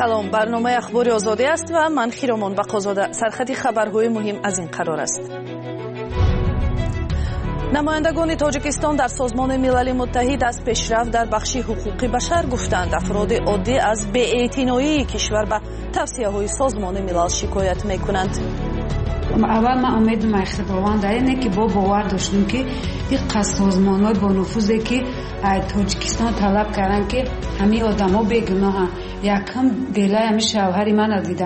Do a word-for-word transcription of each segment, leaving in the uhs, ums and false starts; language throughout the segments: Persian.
салом, барномаи ахбори озодӣ аст ва ман Хиромон Бақозода. Сархати хабарҳои муҳим аз ин қарор аст. намояндагони Тоҷикистон дар Созмони Милали Муттаҳид аз пешрафт дар бахши ҳуқуқи башар гуфтанд. Афроди оддӣ аз беэътиноии кишвар ба тавсияҳои Созмони Милал шикоят мекунанд. اول ما امید ما خداوند در اینه که با باور داشتیم که این قصد سازمان‌های با نفوذی که تاجیکستان طلب کردن که همه آدم‌ها بیگناهن. یکم دلای همه شوهری من دیدم.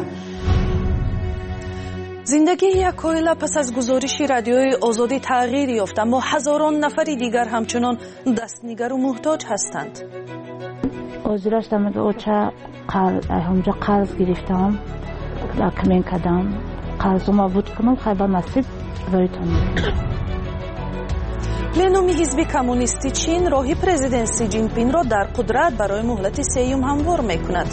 زندگی یک اویلا پس از گزارش رادیوی آزادی تغییر یافت، اما هزاران نفری دیگر همچنان دستنگر و محتاج هستند. آزرش دمد اوچه همجا قرض گرفتم، لکمین کدم. قرضم بود کنم خیلی نصیب رویتون. پلنومی حزب کمونیستی چین راهی پرزیدنت سی جین پین را در قدرت برای مهلت سیوم هموار میکند.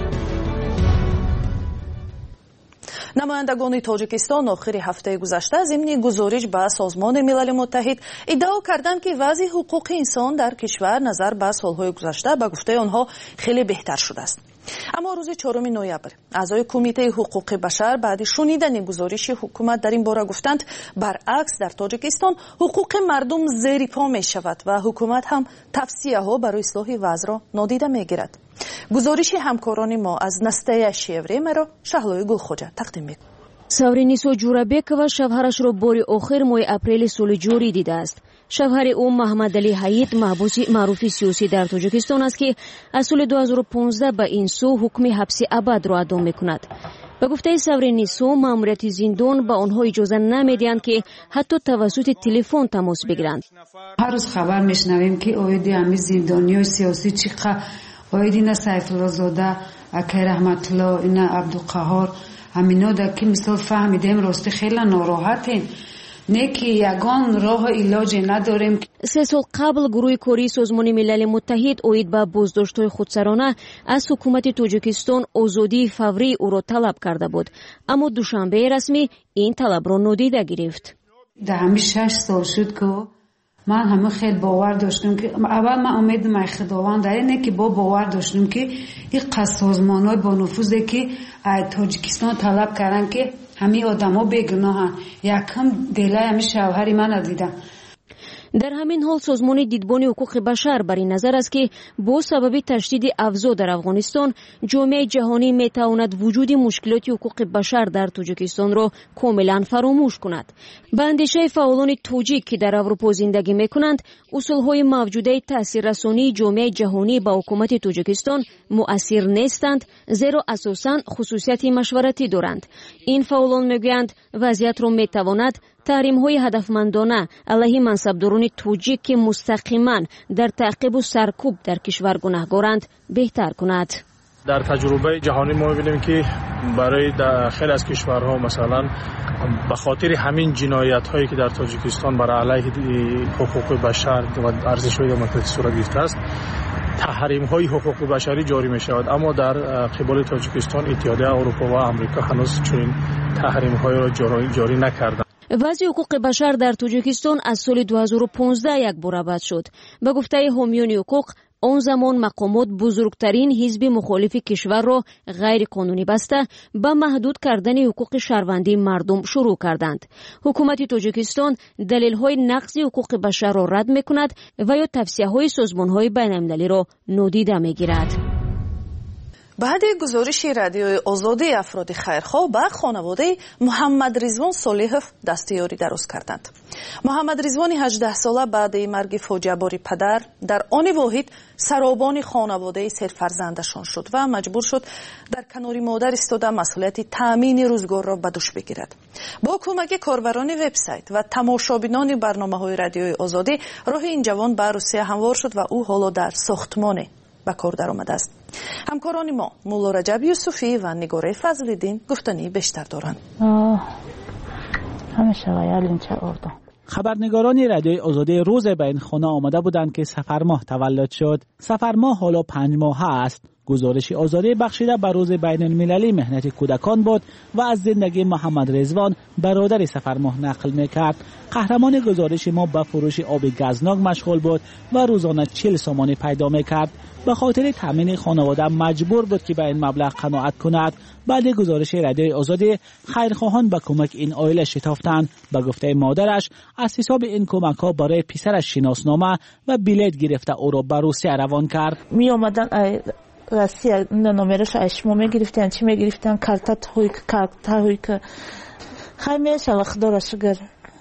намояндагони Тоҷикистон охири ҳафтаи гузашта зимни гузориш ба Созмони Милали Муттаҳид иддао карданд ки вазъи ҳуқуқи инсон дар кишвар назар ба солҳои гузашта ба гуфтаи онҳо хеле беҳтар шудааст. аммо рӯзи чорум ноябр аъзои кумитаи ҳуқуқи башар баъди шунидани гузориши ҳукумат дар ин бора гуфтанд, баръакс дар Тоҷикистон ҳуқуқи мардум зери по мешавад ва ҳукумат ҳам тавсияҳо барои ислоҳи вазъро нодида мегирад. гузориши ҳамкорони мо аз настоящее времяро Шаҳлои Гулхоҷа тақдим мекунад. савринисо ҷурабекова шавҳарашро бори охир моҳи апрели соли ҷорӣ дидааст. шавҳари ӯ Маҳмадалӣ Ҳаид маҳбуси маъруфи сиёсӣ дар Тоҷикистон аст ки аз соли ду ҳазору понздаҳ ба ин сӯ ҳукми ҳабси абадро адо мекунад. ба гуфтаи савринисо маъмурияти зиндон ба онҳо иҷоза намедиҳанд ки ҳатто тавассути телефон тамос бигиранд. ҳар рӯз хабар мешнавем ки оиди ҳами зиндониёи сиёсӣ чӣ қа оиди ина Сайфуллозода, Акай Раҳматулло, ина Абдуқаҳор ҳамино да ки мисол фаҳмидем рости хеле нороҳатем. не ки ягон роҳу илоҷе надорем. се сол қабл гурӯҳи кории Созмони Милали Муттаҳид оид ба боздоштҳои худсарона аз ҳукумати Тоҷикистон озодии фаврии ӯро талаб карда буд, аммо душанбеи расмӣ ин талабро нодида гирифт. дар ҳамин шаш сол шуд ки من همه خیلی باور داشتم که اول من امیدم از خداوند در اینه که با باور داشتم که این قصد سازمان‌های با نفوذی که از تاجیکستان طلب کردن که همه آدم‌ها بیگناهن. یکم دلای همه شوهری من دیدم. дар ҳамин ҳол созмони дидбони ҳуқуқи башар бар ин назар аст ки бо сабаби таштиди авзо дар Афғонистон ҷомеаи ҷаҳонӣ метавонад вуҷуди мушкилоти ҳуқуқи башар дар Тоҷикистонро комилан фаромӯш кунад. ба андешаи фаъолони тоҷик ки дар Аврупо зиндагӣ мекунанд, усулҳои мавҷудаи таъсиррасонии ҷомеаи ҷаҳонӣ ба ҳукумати Тоҷикистон муассир нестанд, зеро асосан хусусияти машваратӣ доранд. ин фаъолон мегӯянд вазъиятро метавонад таҳримҳои ҳадафмандона алайҳи мансабдорони тоҷик ки мустақиман дар таъқибу саркӯб дар кишвар гунаҳгоранд беҳтар кунад. дар таҷрубаи ҷаҳонӣ мо мебинем ки барои хеле аз кишварҳо масалан ба хотири ҳамин ҷиноятҳое ки дар Тоҷикистон бар алайҳи ҳуқуқи башар ва арзишҳои демократӣ сурат гирифтааст, таҳримҳои ҳуқуқи башарӣ ҷорӣ мешавад, аммо дар қиболи Тоҷикистон Иттиҳодияи Аврупо ва Амрика ҳанӯз чунин таҳримҳоеро ҷорӣ накарданд. вазъи ҳуқуқи башар дар Тоҷикистон аз соли ду ҳазору понздаҳ якбора бад шуд. ба гуфтаи ҳомиёни ҳуқуқ, он замон мақомот бузургтарин ҳизби мухолифи кишварро ғайриқонунӣ баста ба маҳдуд кардани ҳуқуқи шаҳрвандии мардум шурӯъ карданд. ҳукумати Тоҷикистон далелҳои нақзи ҳуқуқи башарро рад мекунад ва ё тавсияҳои созмонҳои байналмилалиро нодида мегирад. баъди гузориши радиои озодии афроди хайрхоҳ ба хонаводаи Муҳаммад Ризвон Солиҳов дастиёрӣ дароз карданд. Муҳаммад Ризвони ҳаждаҳ сола баъди марги фоҷиабори падар дар они воҳид саробони хонаводаи серфарзандашон шуд ва маҷбур шуд дар канори модар истода масъулияти таъмини рӯзгорро ба дӯш бигирад. бо кӯмаки корбарони вебсайт ва тамошобинони барномаҳои радиои озодӣ роҳи ин ҷавон ба Русия ҳамвор шуд ва ӯ ҳоло дар сохтмоне ба кор даромадааст. ҳамкорони мо мулло Раҷаб Юсуфӣ ва Нигораи Фазлиддин гуфтании бештар доранд. خبرنگاران رادیوی آزادی روز به این خانه آمده بودند که سفرماه تولد شد. سفرماه حالا پنج ماه است. گزارش آزادی بخشیده به روز بین المللی مهنت کودکان بود و از زندگی محمد رضوان برادر سفرماه نقل میکرد. قهرمان گزارش ما به فروش آب گازناک مشغول بود و روزانه چهل سامانی پیدا میکرد. به خاطر تامین خانواده مجبور بود که به این مبلغ قناعت کند. بعد گزارش رادیوی آزادی خیرخواهان به کمک این عائله شتافتند. به گفته مادرش از حساب این کمک ها برای پسرش شناسنامه و بلیط گرفته او را به روسیه روان کرد. می آمدن روسیه نمرش اشمو می گرفتن، چی می گرفتن، کارت هویک کارت هویک خیلی وقت شگر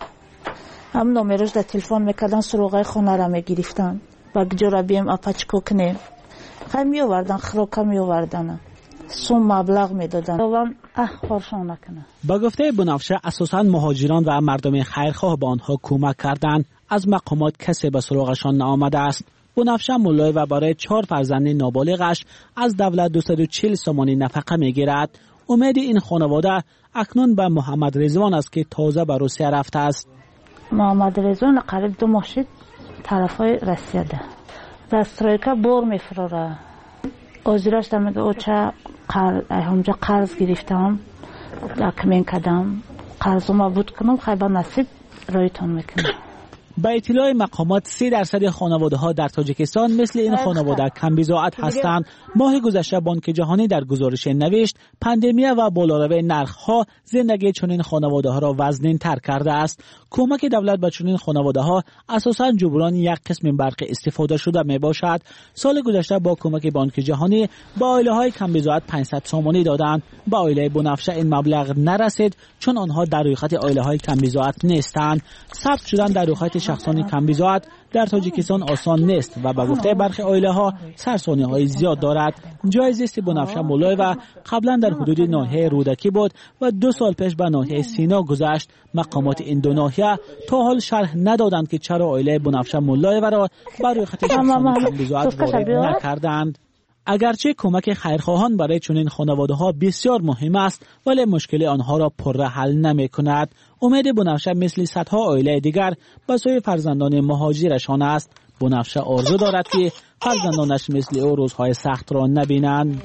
هم نمرش در تلفن میکردن، سروغای خونه را می گرفتن و گجورا بیم اپاچکو کنه خیلی می آوردن، خروکا می آوردن، سوم مبلغ می دادن. اه خورشان نکنه. با گفته بنفشه اساساً مهاجران و مردم خیرخواه به آنها کمک کردند. از مقامات کسی به سراغشان نآمده است. بنفشه مولای و برای چهار فرزند نابالغش از دولت دویست و چهل سامانی نفقه میگیرد. امید این خانواده اکنون به محمد رضوان است که تازه به روسیه رفته است. محمد رضوان قریب دو ماه شد طرفای روسیه ده. در استرایکا بور میفروره. آزیراش دمیگه او چه همجا قرض گرفتم کمین کدم قرضم بود کنم خیلی نصیب رایتون میکنم. با اطلاع مقامات سه درصد خانواده ها در تاجیکستان مثل این خانواده کم بضاعت هستند. ماه گذشته بانک جهانی در گزارش نوشت پاندمی و بالاروی نرخ ها زندگی چنین خانواده ها را وزنین تر کرده است. کمک دولت به چنین خانواده ها اساساً جبران یک قسم برق استفاده شده می باشد. سال گذشته با کمک بانک جهانی با عائله های کم بضاعت پانصد سامانی دادند. با عائله بنفشه این مبلغ نرسید چون آنها در رویخط عائله های کم بضاعت نیستند. ثبت شدن در رویخط شخصان کم بضاعت در تاجیکستان آسان نیست و به گفته برخی عائله ها سرسانی های زیاد دارد. جای زیست بنفشه مولای و قبلا در حدود ناحیه رودکی بود و دو سال پیش به ناحیه سینا گذشت. مقامات این دو ناحیه تا حال شرح ندادند که چرا عائله بنفشه مولای و را بر روی خط شخصان کم بضاعت وارد نکردند. اگرچه کمک خیرخواهان برای چنین خانواده ها بسیار مهم است ولی مشکل آنها را پر حل نمی کند. امید بنفشه مثل صدها عائله دیگر به سوی فرزندان مهاجرشان است. بنفشه آرزو دارد که فرزندانش مثل او روزهای سخت را نبینند.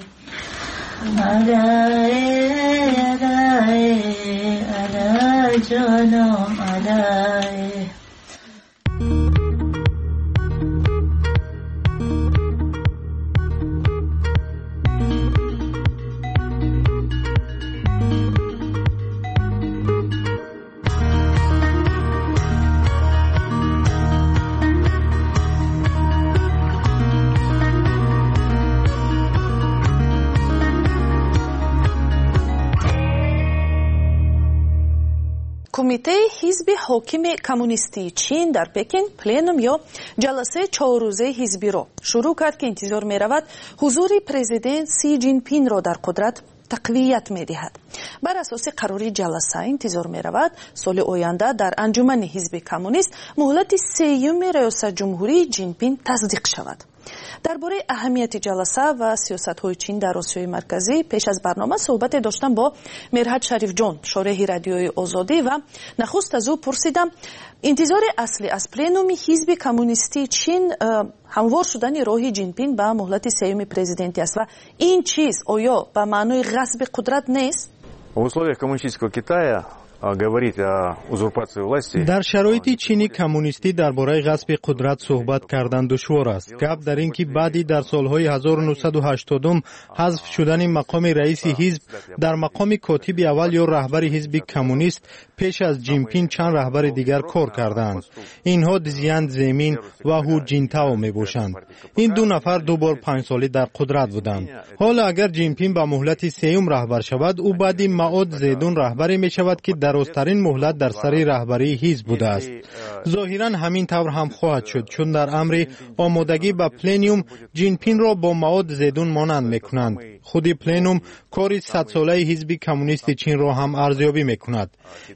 کمیته حزب حاکم کمونیستی چین در پکین پلنوم یا جلسه چهار روزه حزبی را شروع کرد که انتظار می رود حضور پرزیدنت سی جین پین را در قدرت تقویت می دهد. بر اساس قراری جلسه انتظار می رود سال آینده در انجمن حزب کمونیست مهلت سیوم ریاست جمهوری جین پین تصدیق شود. درباره اهمیت جلسه و سیاست‌های چین در آسیای مرکزی پیش از برنامه صحبت داشتم با مرحت شریف جان شارح رادیوی آزادی و نخست از او پرسیدم انتظار اصلی از پلنوم حزب کمونیستی چین هموار شدن راه جین پین به مهلت سیوم پرزیدنتی است و این چیز آیا به معنای غصب قدرت نیست؟ В условиях коммунистического Китая говорить о узурпации власти. در شرایط چینی کمونیستی درباره غصب قدرت صحبت کردن دشوار است. گپ در این که بعدی در سالهای هزار و نهصد و هشتاد حذف شدن مقام رئیس حزب در مقام کاتب اول یا رهبر حزب کمونیست پیش از جین پین چند رهبر دیگر کار کردند. اینها دزیاند زمین و هو جینتاو می باشند. این دو نفر دو بار پنج ساله در قدرت بودند. حالا اگر جین پین به مهلت سیوم رهبر شود او بعدی معاد زیدون رهبری می شود که درازترین مهلت در سر رهبری حزب بوده است. ظاهرا همین طور هم خواهد شد چون در امر آمادگی به پلنوم جین پین را با معاد زیدون مانند میکنند. خود پلنوم کاری صد ساله حزب کمونیست چین را هم ارزیابی میکند.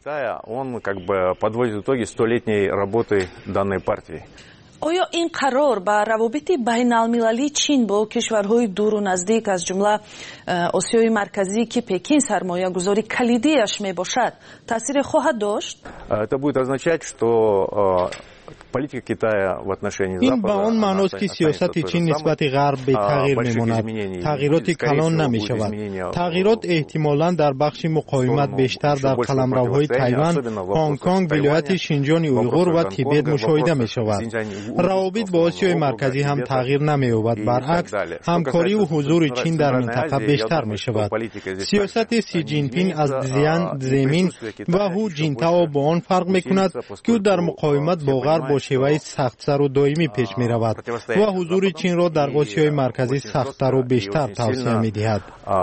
آیا این قرار با روابط بین المللی چین با کشورهای دور و نزدیک از جمله آسیای مرکزی که پکین سرمایه گذاری کلیدیش می باشد تاثیر خواهد داشت؟ Это будет означать, что این به آن معناست که سیاست چین نسبت غرب به تغییر میماند. تغییرات کلان نمی شود. تغییرات احتمالاً در بخش مقاومت بیشتر در قلمروهای تایوان، هنگ کنگ، ولایت شینجیان اویغور و تیبت مشاهده می شود. روابط با آسیای مرکزی هم تغییر نمی یابد. برعکس، همکاری و حضور چین در منطقه بیشتر می شود. سیاست سی جین پینگ از زیان زمین و هو جینتاو با آن فرق می کند که او در مقاومت با غرب با شیوه سخت‌تر و دائمی پیش می رود و حضور چین را در آسیای مرکزی سخت‌تر و بیشتر توصیه می دهد.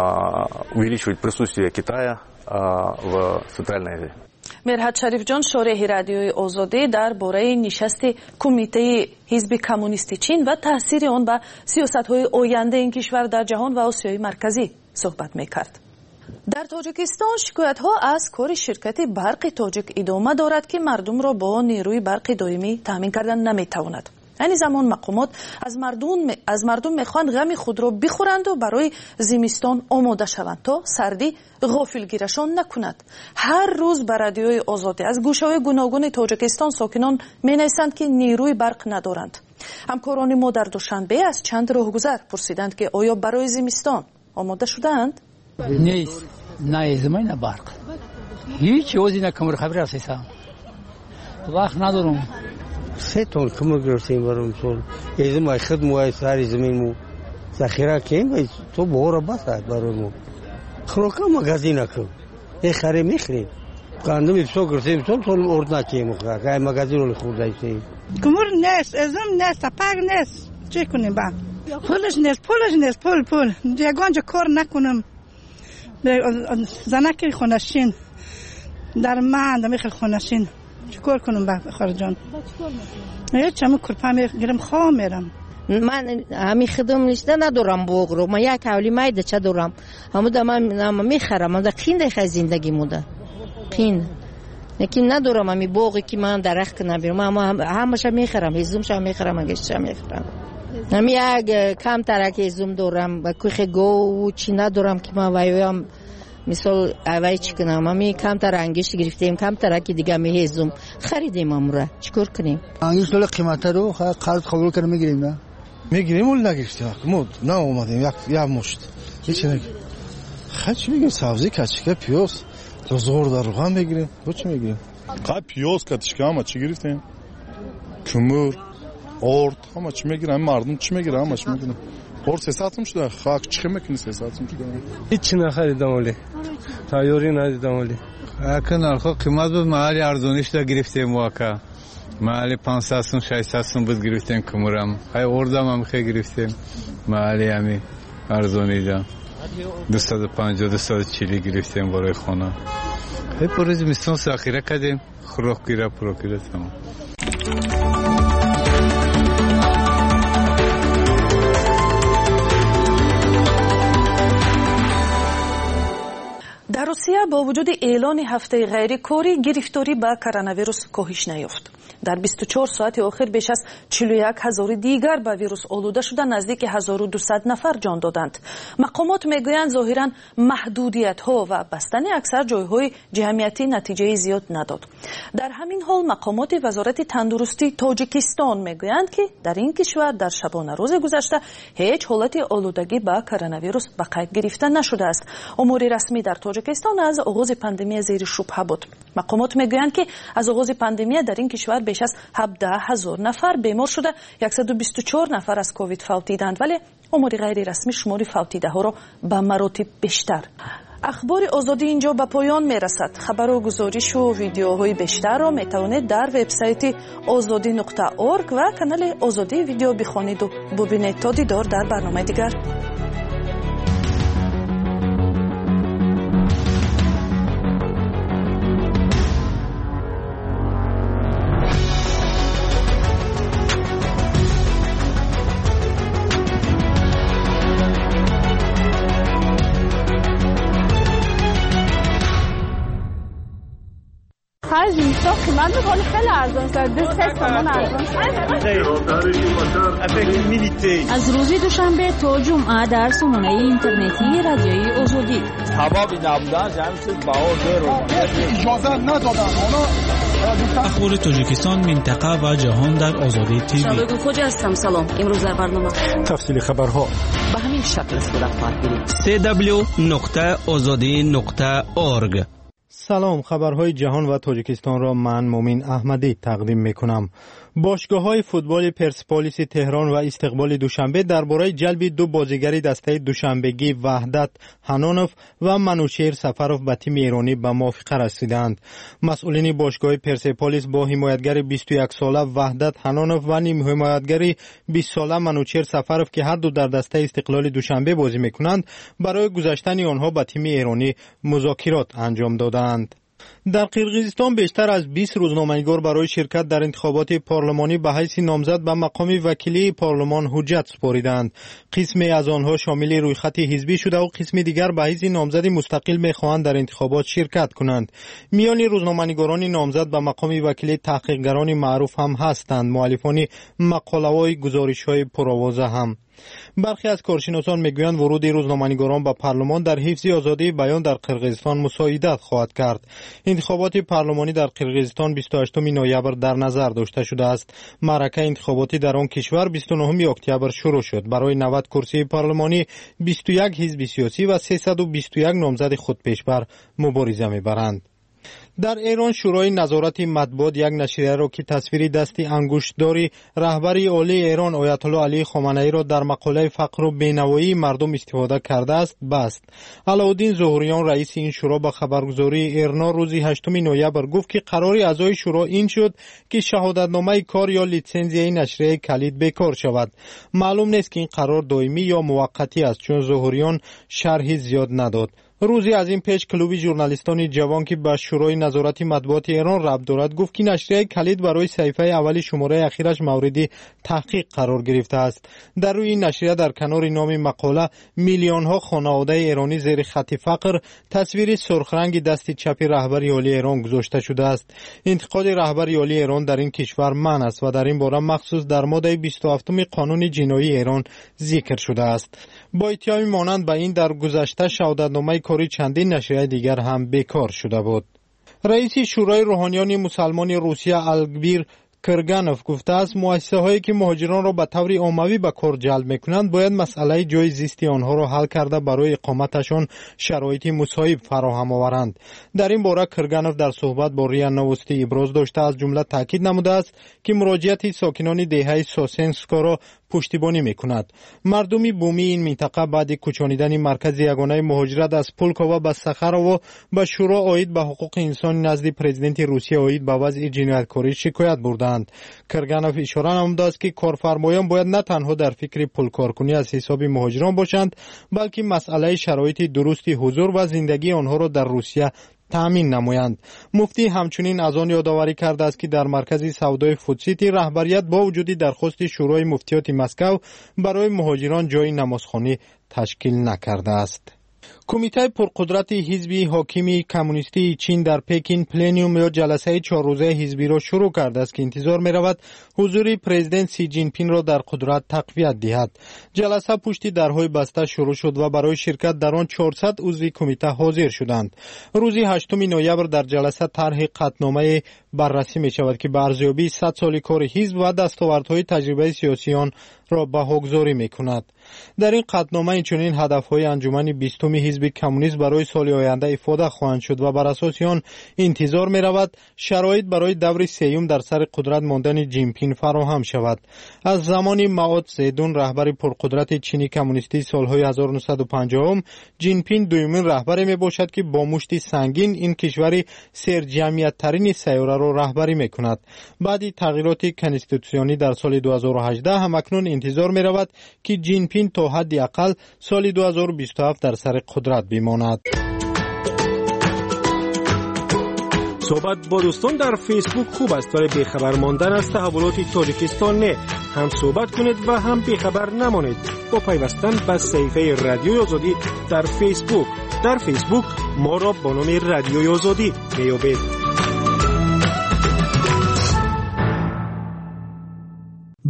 مرحت شریف جان، شارح رادیوی آزادی درباره نشست کمیته حزب کمونیست چین و تاثیر آن به سیاست‌های آینده این کشور در جهان و آسیای مرکزی صحبت می‌کرد. در تاجیکستان شکایت‌ها از کار شرکت برق تاجیک ادامه دارد که مردم را با نیروی برق دائمی تامین کردن نمی‌تواند. این زمان مقامات از مردم از مردم می‌خواهند غم خود را بخورند و برای زمستان آماده شوند تا سردی غافلگیرشان نکند. هر روز بر رادیوی آزادی از گوشه‌های گوناگون تاجیکستان ساکنان می‌نویسند که نیروی برق ندارند. همکاران ما در دوشنبه از چند راهگذر پرسیدند که آیا برای زمستان آماده شدند؟ نیست، نه زمین نه برق، هیچ چیزی نکمر خبر اساسا وقت ندارم. سه تون کمر گرفتیم برام سول یزم خدمت وای ساری زمین مو ذخیره کیم تو بورا بس برام خروکا مغازین کو ای خری میخریم قاندم بیسو گرفتیم سول سول اردنا کیم خا کای مغازین رو خوردایسی کمر نس ازم نس پاگ نس چه کنیم با پولش نس پولش نس پول پول دیگانجا کار نکنم زنکی خونشین در من دمیخل خونشین چیکار کنم با خارجان هیچ چمو کلپا میگیرم خواه میرم. من همی خدم نشده ندارم بغرو ما یک حولی مایده چه دارم همو دا من میخرم من دا قین دیخواه زندگی موده قین لیکن ندارم همی بغی که من درخت نبیرم من همشه میخرم هزومش هم میخرم اگرش هم میخرم همی یک کم ترک هزوم دارم و کوخ گو و چی ندارم که من ویویم مثال اوای چی کنم همی کم تر انگشت گرفتیم کم ترکی دیگه می هزوم خریدیم امروز چیکار کنیم انگشت دل قیمت رو قرض قبول کنیم میگیریم نه میگیریم ولی نگرفتیم مود نه اومدیم یک یک مشت هیچ نگی خچ میگیم سبزی کچکه پیاز زور در روغن میگیریم چی میگیریم قا پیاز کچکه ما چی گرفتیم کمر ارد همه چی میگیرن مردم چی میگیرن همه چی میگیرن ارد سه ساعتم شده خاک چی میکنی سه ساعتم شده هیچ نخریدم ولی تایوری ندیدم ولی اکن نرخ قیمت بود محلی ارزونیش دا گرفتیم واقعا محلی پانصد سون ششصد سون بود گرفتیم کمرم های اردم هم خیلی گرفتیم محلی همی ارزونی دا دویست و پنجاه دویست و چهل گرفتیم برای خانه های پروز میستون ساخیره کردیم خروخ گیره پرو گیره تمام. در روسیه با وجود اعلان هفته غیر کاری گرفتاری با کرونا ویروس کاهش نیافت. در بیست و چهار ساعت آخر بیش از چهل و یک هزار دیگر با ویروس آلوده شده نزدیک هزار و دویست نفر جان دادند. مقامات میگویند ظاهرا محدودیت ها و بستن اکثر جایهای جمعیتی نتیجه زیاد نداد. در همین حال مقامات وزارت تندرستی تاجیکستان میگویند که در این کشور در شبانه روز گذشته هیچ حالت آلودگی با کرونا ویروس به قید گرفته نشده است. امور رسمی در تاجیکستان از آغاز پاندمی زیر شبهه بود. مقامات میگویند که از آغاز پاندمی در این کشور بیش از هفده هزار نفر بیمار شده، صد و بیست و چهار نفر از کووید فوتیدند، ولی امور غیر رسمی شمار فوتیده ها را به مراتب بیشتر. اخبار آزادی اینجا به پایان میرسد. خبر و گزارش و ویدیوهای بیشتر را میتوانید در وبسایت آزادی نقطه اورگ و کانال آزادی ویدیو بخوانید و ببینید. تا دیدار در برنامه دیگر. خرج میشه قیمت ولی خیلی ارزان است. دو سه تومن ارزان است. از روز دوشنبه تا جمعه در سامانه اینترنتی رادیوی آزادی. حبابی نبودن جمعیت باور رو اجازه ندادن. اخبار تاجیکستان، منطقه و جهان در آزادی تیوی. شبگو خوجا هستم. سلام. امروز در برنامه تفصیل خبرها به همین شکل صورت خواهد گرفت. دبلیو دبلیو دبلیو نقطه آزادی نقطه اورگ. سلام، خبرهای جهان و تاجیکستان را من مومین احمدی تقدیم میکنم. باشگاه‌های فوتبال پرسپولیس تهران و استقبال دوشنبه درباره جلب دو بازیگر دسته دوشنبگی وحدت هنانوف و منوشیر سفروف به تیم ایرانی به موافقه رسیدند. مسئولین باشگاه پرسپولیس با حمایتگر بیست و یک ساله وحدت هنانوف و نیم حمایتگر بیست ساله منوشیر سفروف که هر دو در دسته استقلال دوشنبه بازی میکنند برای گذاشتن آنها به تیم ایرانی مذاکرات انجام دادند. در قرقیزستان بیشتر از بیست روزنامه‌نگار برای شرکت در انتخابات پارلمانی به حیث نامزد به مقام وکیلی پارلمان حجت سپاریدند. قسمی از آنها شامل رویخط حزبی شده و قسم دیگر به حیث نامزد مستقل می‌خواهند در انتخابات شرکت کنند. میان روزنامه‌نگاران نامزد به مقام وکیلی تحقیقگران معروف هم هستند. مؤلفان مقاله‌های گزارش‌های پرآوازه هم. برخی از کارشناسان میگویند ورود روزنامه‌نگاران به پارلمان در حفظ آزادی بیان در قرقیزستان مساعدت خواهد کرد. انتخابات پارلمانی در قرقیزستان بیست و هشتم نوامبر در نظر داشته شده است. معرکه انتخاباتی در آن کشور بیست و نهم اکتبر شروع شد. برای نود کرسی پارلمانی بیست و یک حزب سیاسی و سیصد و بیست و یک نامزد خودپیشبر مبارزه می‌برند. در ایران شورای نظارت مطبوعات یک نشریه را که تصویری دستی انگشتداری رهبری عالی ایران آیت الله علی خامنه‌ای را در مقاله فقر و بینوایی مردم استفاده کرده است بست. علاءالدین ظهوریان رئیس این شورا به خبرگزاری ایرنا روز هشتم نوامبر گفت که قرار اعضای شورا این شد که شهادتنامه کار یا لیسانسیه نشریه کلید بیکار شود. معلوم نیست که این قرار دائمی یا موقتی است چون ظهوریان شرحی زیاد نداد. روزی از این پیش کلوب ژورنالیستان جوان که به شورای نظارت مطبوعات ایران ربط دارد گفت که نشریه کلید برای صحیفه اولی شماره اخیرش مورد تحقیق قرار گرفته است. در روی این نشریه در کنار نام مقاله میلیون ها خانواده ایرانی زیر خط فقر تصویر سرخ رنگ دست چپ رهبری عالی ایران گذاشته شده است. انتقاد رهبری عالی ایران در این کشور منع است و در این باره مخصوص در ماده بیست و هفتم قانون جنایی ایران ذکر شده است. با اتهام مانند به این در گذشته شهادتنامه کاری چندین نشریه دیگر هم بیکار شده بود. رئیس شورای روحانیان مسلمان روسیه الگبیر کرگانوف گفته است مؤسسه هایی که مهاجران را به طور عمومی به کار جلب میکنند باید مسئله جای زیستی آنها را حل کرده برای اقامتشان شرایط مساعد فراهم آورند. در این باره کرگانوف در صحبت با ریا نوستی ابراز داشته از جمله تاکید نموده است که مراجعت ساکنان دهه سوسنسکا را پشتیبانی میکند. مردم بومی این منطقه بعد کوچانیدن مرکز یگانه مهاجرت از پولکاوا به سخاروو به شورا عاید به حقوق انسان نزد پرزیدنت روسیه عاید به وضع جنایتکاری شکایت بردند. کرگانوف اشاره نموده است که کارفرمایان باید نه تنها در فکر پولکارکنی از حساب مهاجران باشند بلکه مسئله شرایط درست حضور و زندگی آنها را در روسیه تأمین نمایند. مفتی همچنین از آن یادآوری کرده است که در مرکز سودای فودسیتی رهبریت با وجود درخواست شورای مفتیات مسکو برای مهاجران جای نمازخوانی تشکیل نکرده است. کمیته پرقدرت حزب حاکم کمونیستی چین در پکین پلنیوم یا جلسه چهار روزه حزبی را شروع کرده است که انتظار می رود حضور پرزیدنت سی جین پینگ را در قدرت تقویت دهد. جلسه پشت درهای بسته شروع شد و برای شرکت در آن چهارصد عضو کمیته حاضر شدند. روز هشتم نوامبر در جلسه طرح قطعنامه بررسی می شود که به ارزیابی صد سال کار حزب و دستاوردهای تجربه سیاسی آن را بهاگذاری می کند. در این قطعنامه چنین هدفهای انجمن بیستم حزب کمونیست برای سال آینده افاده خواهند شد و بر اساس آن انتظار می رود شرایط برای دور سیوم در سر قدرت ماندن جین پینگ فراهم شود. از زمان معاد زیدون رهبر پرقدرت چینی کمونیستی سالهای هزار و نهصد و پنجاه جین پینگ دومین رهبر می باشد که با مشت سنگین این کشور سرجمعیت ترین سیاره را رهبری می کند. بعد تغییرات کنستیتوسیونی در سال دو هزار و هجده همکنون انتظار می رود که جین پینگ تا حد اقل سال دو هزار و بیست و هفت در سر قدرت بماند. صحبت با دوستان در فیسبوک خوب است ولی بیخبر ماندن از تحولات تاجیکستان نه. هم صحبت کنید و هم بیخبر نمانید با پیوستن به صفحه رادیوی آزادی در فیسبوک. در فیسبوک ما را با نام رادیوی آزادی میابید.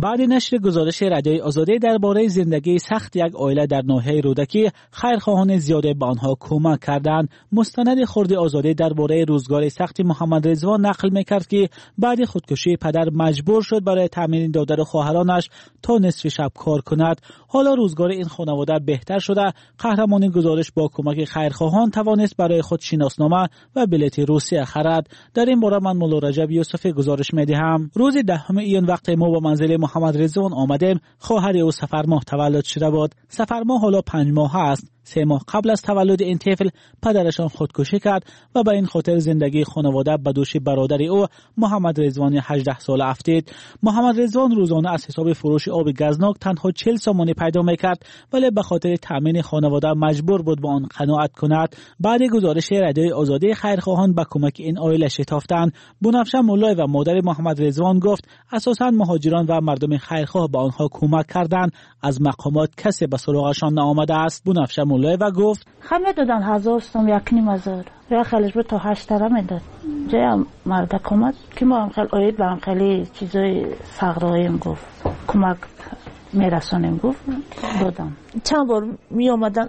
بعد نشر گزارش رادیوی آزادی درباره زندگی سخت یک عائله در ناحیه رودکی، خیرخواهان زیاده به آنها کمک کردند. مستند خرد آزادی درباره روزگار سخت محمد رضوان نقل می‌کرد که بعد خودکشی پدر مجبور شد برای تامین دادر خواهرانش تا نصف شب کار کند. حالا روزگار این خانواده بهتر شده. قهرمان گزارش با کمک خیرخواهان توانست برای خود شناسنامه و بلیط روسیه خرید. در این باره من مولا رجب یوسفی گزارش می‌دهم. روز دهم ایون وقت ما به منزل محمد رضوان آمدیم، خواهر او سفرماه تولد شده بود. سفرماه حالا پنج ماه است. سه ماه قبل از تولد این طفل پدرشان خودکشی کرد و به این خاطر زندگی خانواده به دوش برادر او محمد رضوان هجده ساله افتید. محمد رضوان روزانه از حساب فروش آب گزناک تنها چهل سامانی پیدا میکرد، ولی به خاطر تامین خانواده مجبور بود با آن قناعت کند. بعد گزارش رادیوی آزادی خیرخواهان به کمک این عائله شتافتند. بنفشه مولای و مادر محمد رضوان گفت اساساً مهاجران و مردم خیرخواه به آنها کمک کردند، از مقامات کسی به سراغشان نآمده است. بنفشه مولای و گفت همه دادن هزار سوم یک نیم هزار یا خیلیش به تا هشت تره میداد. جای مرد کمک که ما هم خیلی آید به هم خیلی چیزای فقرایم گفت کمک میرسانیم گفت دادم. چند بار می آمدن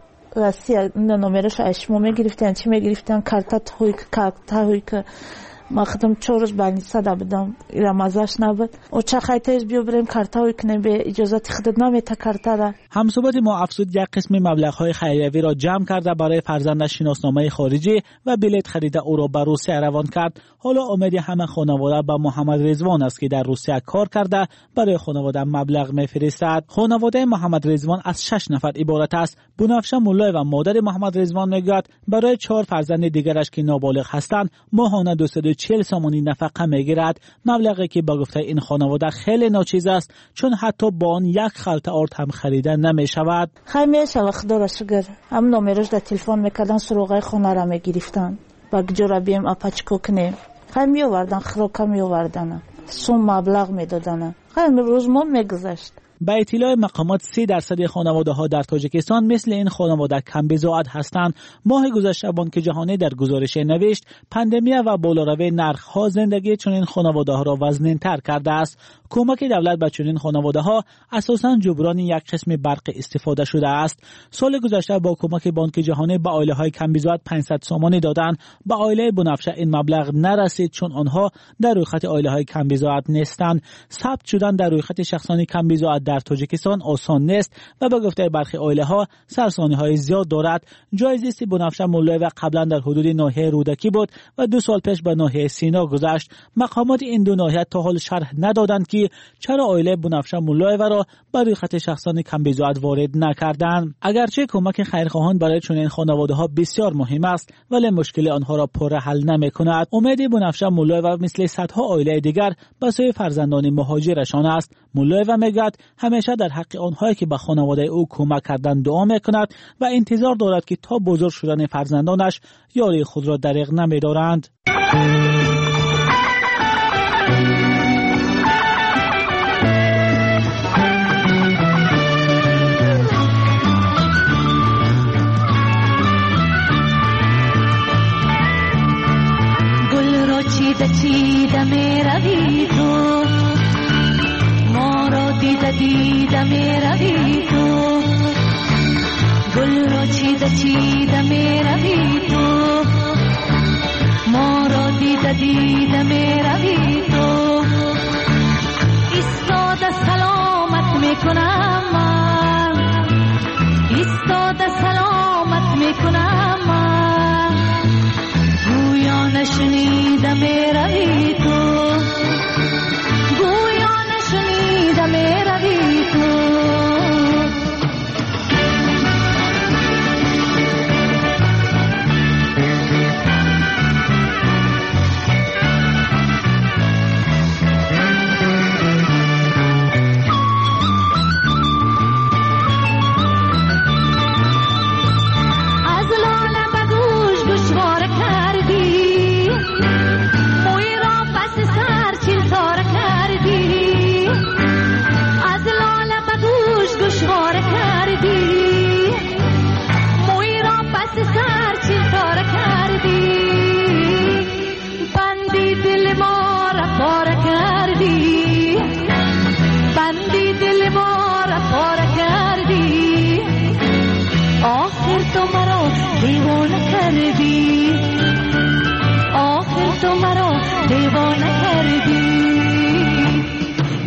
راستی نمرش اشمو میگرفتن چی میگرفتن کارت هوی کارت هوی که ما خدم چهار روز بانیسا دادم رمزش نبود و چه خیلیش بیابریم کارتاوی کنیم به اجازه خدمت نمیته کارتا را. همصحبت ما افزود یک قسم مبلغ‌های خیریوی را جمع کرده برای فرزندش شناسنامه خارجی و بلیط خرید او را به روسیه روان کرد. حالا امید همه خانواده به محمد رضوان است که در روسیه کار کرده برای خانواده مبلغ میفرستد. خانواده محمد رضوان از شش نفر عبارت است. بنفشه مولای و مادر محمد رضوان میگوید برای چهار فرزند دیگرش که نابالغ هستند ماهانه دویست و چهل سامانی نفقه میگیرد، مبلغی که با گفته این خانواده خیلی ناچیز است، چون حتی با آن یک خلط آرد هم خریدن نمی شود. خیلی شوخ خدا را شکر هم نمرش در تلفن میکردن سراغ خانه را میگرفتن با گجورا بیم اپاچکو کنیم خیلی میوردن خروکا میوردن سوم مبلغ میدادن خیلی روزمون میگذشت. به اطلاع مقامات سی درصد خانواده ها در تاجیکستان مثل این خانواده کم بضاعت هستند. ماه گذشته بانک جهانی در گزارش نوشت پاندمی و بالاروی نرخ ها زندگی چنین خانواده ها را وزنین تر کرده است. کمک دولت به چنین خانواده ها اساساً جبران یک قسم برق استفاده شده است. سال گذشته با کمک بانک جهانی به عائله های کم بضاعت پانصد سامانی دادند. به عائله بنفشه این مبلغ نرسید چون آنها در رویخط عائله های کم بضاعت نیستند. ثبت شدن در رویخط شخصانی کم بضاعت در تاجیکستان آسان نیست و به گفته برخی عائله ها سرسانی های زیاد دارد. جایزیستی بنفشه مولای و قبلا در حدود ناحیه رودکی بود و دو سال پیش به ناحیه سینا گذشت. مقامات این دو ناحیه تا حال شرح ندادند که چرا عائله بنفشه مولای و را بر رویخط شخصان کم بضاعت وارد نکردند. اگرچه کمک خیرخواهان برای چنین خانواده ها بسیار مهم است، ولی مشکل آنها را پر حل نمی‌کند. امید بنفشه مولای و مثل صدها عائله دیگر به سوی فرزندان مهاجرشان است. مولای و میگوید همیشه در حق آنهایی که به خانواده او کمک کردند دعا میکند و انتظار دارد که تا بزرگ شدن فرزندانش یاری خود را دریغ نمی‌دارند. چیده چیده می روی تو ما را دیده دیده می روی تو گل را چیده چیده می روی تو ما را دیده دیده می روی تو ایستاده سلامت می کنم من ایستاده سلامت می کنم من گویا نشنیده می روی تو گویا نشنیده می روی تو از لاله به گوش گوشواره کردی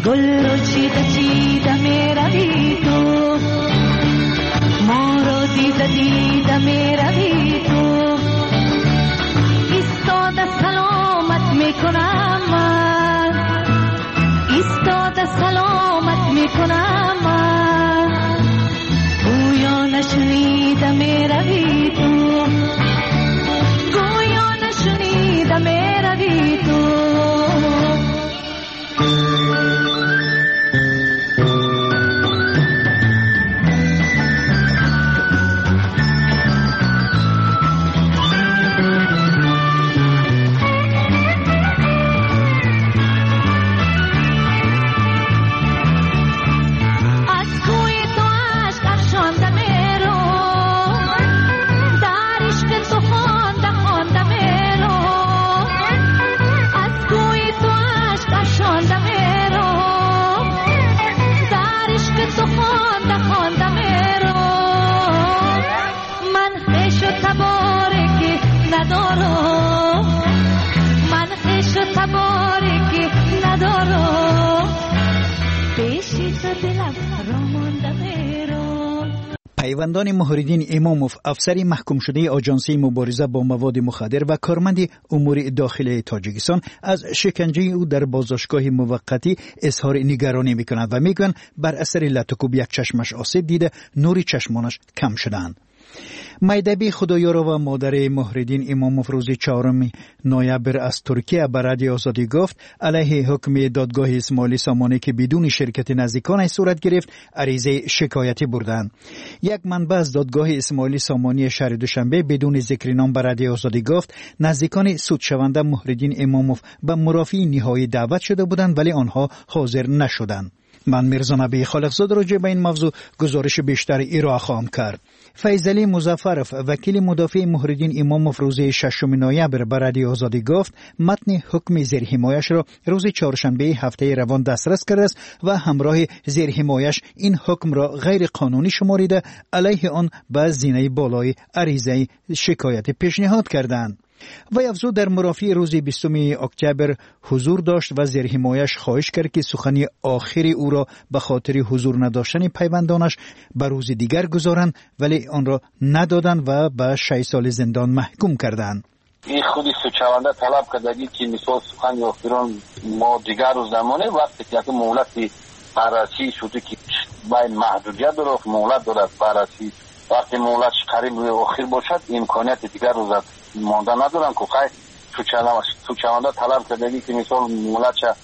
گل رو چیده چیده میروی تو ما رو دیده دیده میروی تو ایستاده سلامت میکنم من ایستاده سلامت میکنم من گویا نشنیده میروی تو گویا نشنیده میروی تو پیوندان محردین اماموف، افسری محکوم شده آژانسی مبارزه با مواد مخدر و کارمند امور داخلی تاجیکستان، از شکنجه او در بازداشتگاه موقتی اظهار نگرانی میکنند و میگویند بر اثر لطکوب یک چشمش آسیب دیده، نور چشمانش کم شدند. مایدبی خدایارا و مادر محردین اماموف روز چهارم نوامبر از ترکیه به رادیو آزادی گفت علیه حکم دادگاه اسماعیلی سامانی که بدون شرکت نزدیکانش صورت گرفت عریضه شکایتی بردند. یک منبع از دادگاه اسماعیلی سامانی شهر دوشنبه بدون ذکر نام به رادیو آزادی گفت نزدیکان سودشونده محردین اماموف به مرافعه نهایی دعوت شده بودند ولی آنها حاضر نشدند. من میرزا نبی خالقزاده راجع به این موضوع گزارش بیشتر ارائه خواهم کرد. فیضعلی مظفرف وکیل مدافع محردین اماموف روز ششم نوامبر به رادیو آزادی گفت متن حکم زیرحمایش را روز چهارشنبه هفته روان دسترس کرده است و همراه زیرحمایش این حکم را غیر قانونی شماریده علیه آن به زینه بالای عریضه شکایت پیشنهاد کردند. و افزود در مرافعه روز بیستم اکتبر حضور داشت و زیرحمایش خواهش کرد که سخنی آخری او را به خاطر حضور نداشتن پیوندانش به روز دیگر گذارند ولی آن را ندادند و به شش سال زندان محکوم کردند. این خودی سوچونده طلب کردگی که مثال سخنی آخران ما دیگر روز زمانه وقتی که یک مهلتی بررسی شده که باید محدودیت داره مهلت دارد بررسی وقتی مهلتش قریب به آخر باشد امکانیت دیگر روز مانده ندارن که خیلی سوچونده طلب کردگی که مثال مهلت چه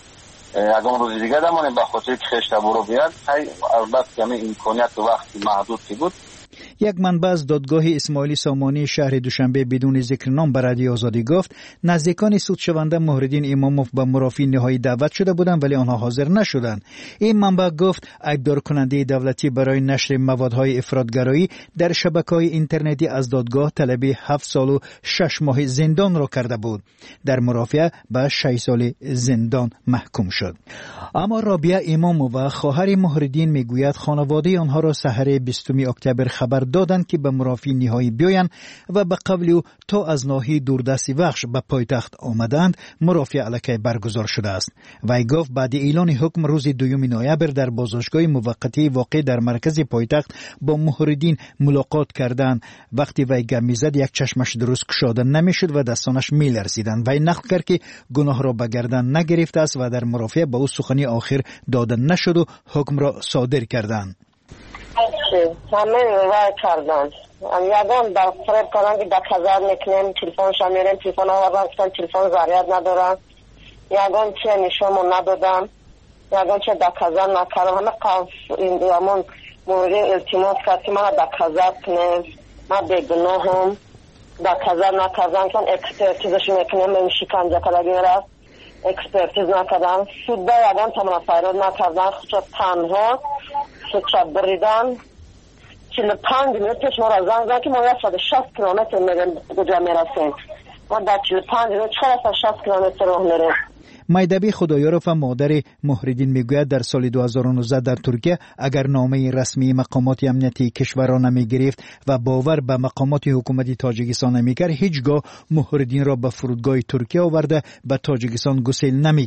اگه روز دیگر دمانه به خاطر که خشت برو بیاد خیلی البته که همه امکانیت و وقتی محدود که بود. یک منبع از دادگاه اسماعیلی سامانی شهر دوشنبه بدون ذکر نام به رادیو آزادی گفت نزدیکان سودشونده محردین اماموف به مرافعه نهایی دعوت شده بودند ولی آنها حاضر نشدند. این منبع گفت ایبدار کننده دولتی برای نشر موادهای افراطگرایی در شبکه‌های اینترنتی از دادگاه طلب هفت سال و شش ماه زندان را کرده بود. در مرافعه به شش سال زندان محکوم شد. اما رابعه امامو و خواهر محردین میگوید خانواده آنها را سحر بیستم اکتبر خبر دادند که به مرافعه نهایی بیایند و به قبل او تا از ناحیه دوردستی بخش به پایتخت آمدند مرافعه علیه برگزار شده است. وی گفت بعد اعلان حکم روز دوم نوامبر در بازداشتگاه موقتی واقع در مرکز پایتخت با محردین ملاقات کردند. وقتی وی گم میزد یک چشمش درست گشاده نمیشد و دستانش میلرزیدند. وی نقل کرد که گناه را به گردن نگرفته است و در مرافعه به او سخنی آخر داده نشد و حکم را صادر کردند. همه وای کردن یادم در فرق کردن که دکازار میکنیم تلفن شا میریم تلفن آوردن کتن تلفن زاریت ندارن یادم چه نشامو ندادم یادم چه دکازار نکردم همه قاف این دیامون موردین التماس کرد که من دکازار کنیم من بگناهم دکازار نکردن کن اکسپرتیزش میکنیم من شکنجه کردگی رفت اکسپرتیز نکردن سوده یادم تمام فایراد نکردن خود تنها خود بریدن چهل و پنج منوتش ما را زنگ زن که ما یک صد و شصت کیلومتر میریم کجا میرسیم ما در چهل و پنج منوت چهار صد و شصت کیلومتر راه میریم. مایدبی خدایارف و مادر محردین میگوید در سال دو هزار و نوزده در ترکیه اگر نامه رسمی مقامات امنیتی کشور را نمی گرفت و باور به مقامات حکومتی تاجیکستان نمی کرد هیچگاه محردین را به فرودگاه ترکیه آورده به تاجیکستان گسیل نمی کرد.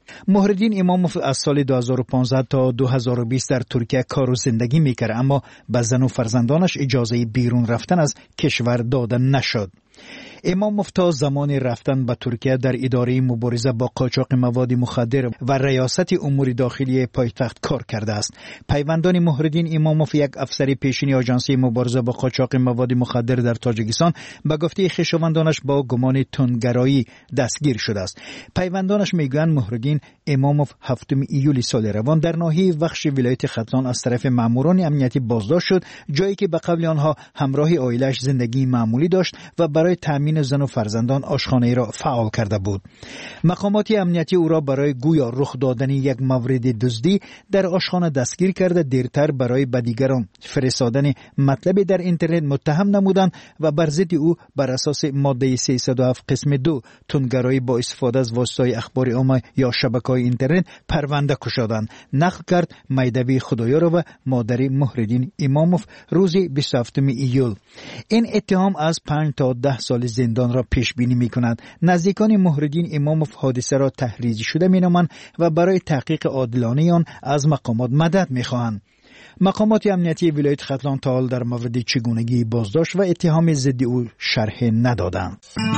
مهرالدین اماموف از سال دو هزار و پانزده تا دو هزار و بیست در ترکیه کار و زندگی میکرد، اما به زن و فرزندانش اجازه بیرون رفتن از کشور داده نشد. اماموف تا زمان رفتن به ترکیه در اداره مبارزه با قاچاق مواد مخدر و ریاست امور داخلی پایتخت کار کرده است. پیوندان مهرالدین اماموف، یک افسر پیشین آژانسی مبارزه با قاچاق مواد مخدر در تاجیکستان، به گفته خویشاوندانش با گمان تندگرایی دستگیر شده است. پیوندانش میگویند مهرالدین اماموف هفتم ایول سال روان در ناحیه وخش ولایت ختلان از طرف ماموران امنیتی بازداشت شد، جایی که به قول آنها همراه عائله‌اش زندگی معمولی داشت و برای تامین زن و فرزندان آشخانه‌ای را فعال کرده بود. مقامات امنیتی او را برای گویا رخ دادن یک مورد دزدی در آشخانه دستگیر کرده، دیرتر برای به دیگران فرستادن مطلب در اینترنت متهم نمودند و بر ضد او بر اساس ماده سیصد و هفت قسم دو تندگرایی با استفاده از واسطه اخبار عامه یا شبکه‌های اینترنت پرونده گشودند. نقل کرد میدوی خدایار و مادر مهرالدین اماموف روز بیست و هفتم ایول. این اتهام از پنج تا ده سال زندان را پیش بینی می کند. نزدیکان مهرالدین اماموف حادثه را تحریزی شده می نامند و برای تحقیق عادلانه آن از مقامات مدد می خواهند. مقامات امنیتی ولایت ختلان تا حال در مورد چگونگی بازداشت و اتهام ضد او شرح ندادند.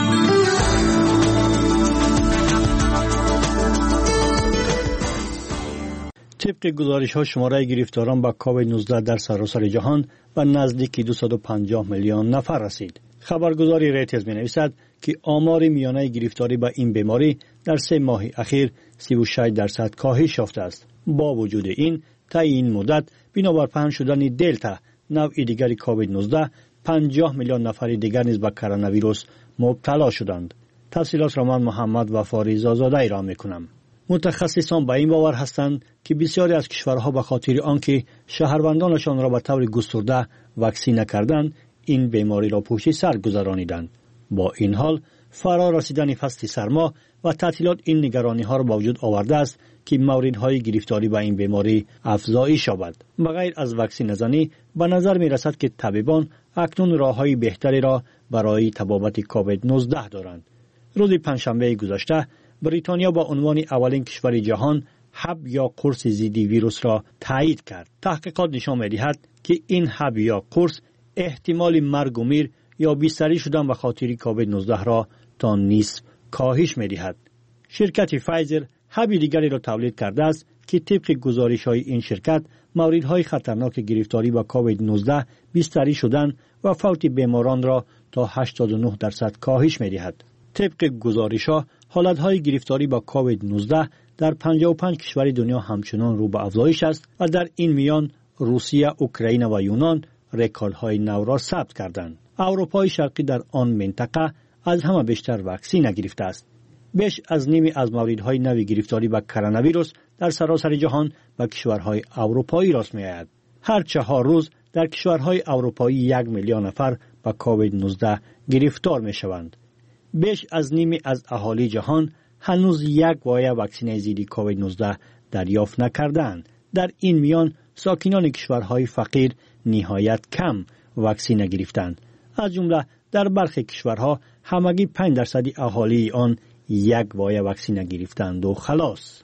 طبق گزارش ها شماره گرفتاران با کووید نوزده در سراسر جهان و نزدیک دویست و پنجاه میلیون نفر رسید. خبرگزاری ریترز می نویسد که آمار میانه گرفتاری به این بیماری در سه ماه اخیر سی و شش درصد کاهش یافته است. با وجود این، تا این مدت بنابر پنهان شدن دلتا نوع دیگر کووید نوزده پنجاه میلیون نفر دیگر نیز به کرونا ویروس مبتلا شدند. تفصیلات را من محمد وفاری زازاده را می کنم. متخصصان به این باور هستند که بسیاری از کشورها به خاطر آنکه شهروندانشان را به طور گسترده واکسینه نکردند این بیماری را پشت سر گذرانیدند. با این حال فرا رسیدن فصل سرما و تعطیلات این نگرانی ها را به وجود آورده است که موردهای گرفتاری به این بیماری افزایش یابد. بغیر از واکسین نزنی به نظر می رسد که طبیبان اکنون راههای بهتری را برای تبابت کووید نوزده دارند. روز پنجشنبه گذشته بریتانیا با عنوان اولین کشور جهان حب یا قرص ضد ویروس را تایید کرد. تحقیقات نشان می‌دهد که این حب یا قرص احتمال مرگ و میر یا بستری شدن به خاطر کووید نوزده را تا نصف کاهش می‌دهد. شرکت فایزر حب دیگری را تولید کرده است که طبق گزارش‌های این شرکت موردهای خطرناک گرفتاری با کووید نوزده بستری شدن و فوت بیماران را تا هشتاد و نه درصد کاهش می‌دهد. طبق گزارش‌ها حالت‌های گرفتاری با کووید نوزده در پنجاه و پنج کشور دنیا همچنان رو به افزایش است و در این میان روسیه، اوکراین و یونان رکوردهای نو را ثبت کردند. اروپای شرقی در آن منطقه از همه بیشتر واکسین گرفته است. بیش از نیمی از موردهای نو گرفتاری با کرونا ویروس در سراسر جهان و کشورهای اروپایی راست می‌آید. هر چهار روز در کشورهای اروپایی یک میلیون نفر با کووید نوزده گرفتار می‌شوند. بیش از نیمی از اهالی جهان هنوز یک وایه واکسین ضد کووید نوزده دریافت نکردند. در این میان ساکنان کشورهای فقیر نهایت کم واکسین گرفتند. از جمله در برخی کشورها همگی پنج درصد اهالی آن یک وایه واکسین گرفتند و خلاص.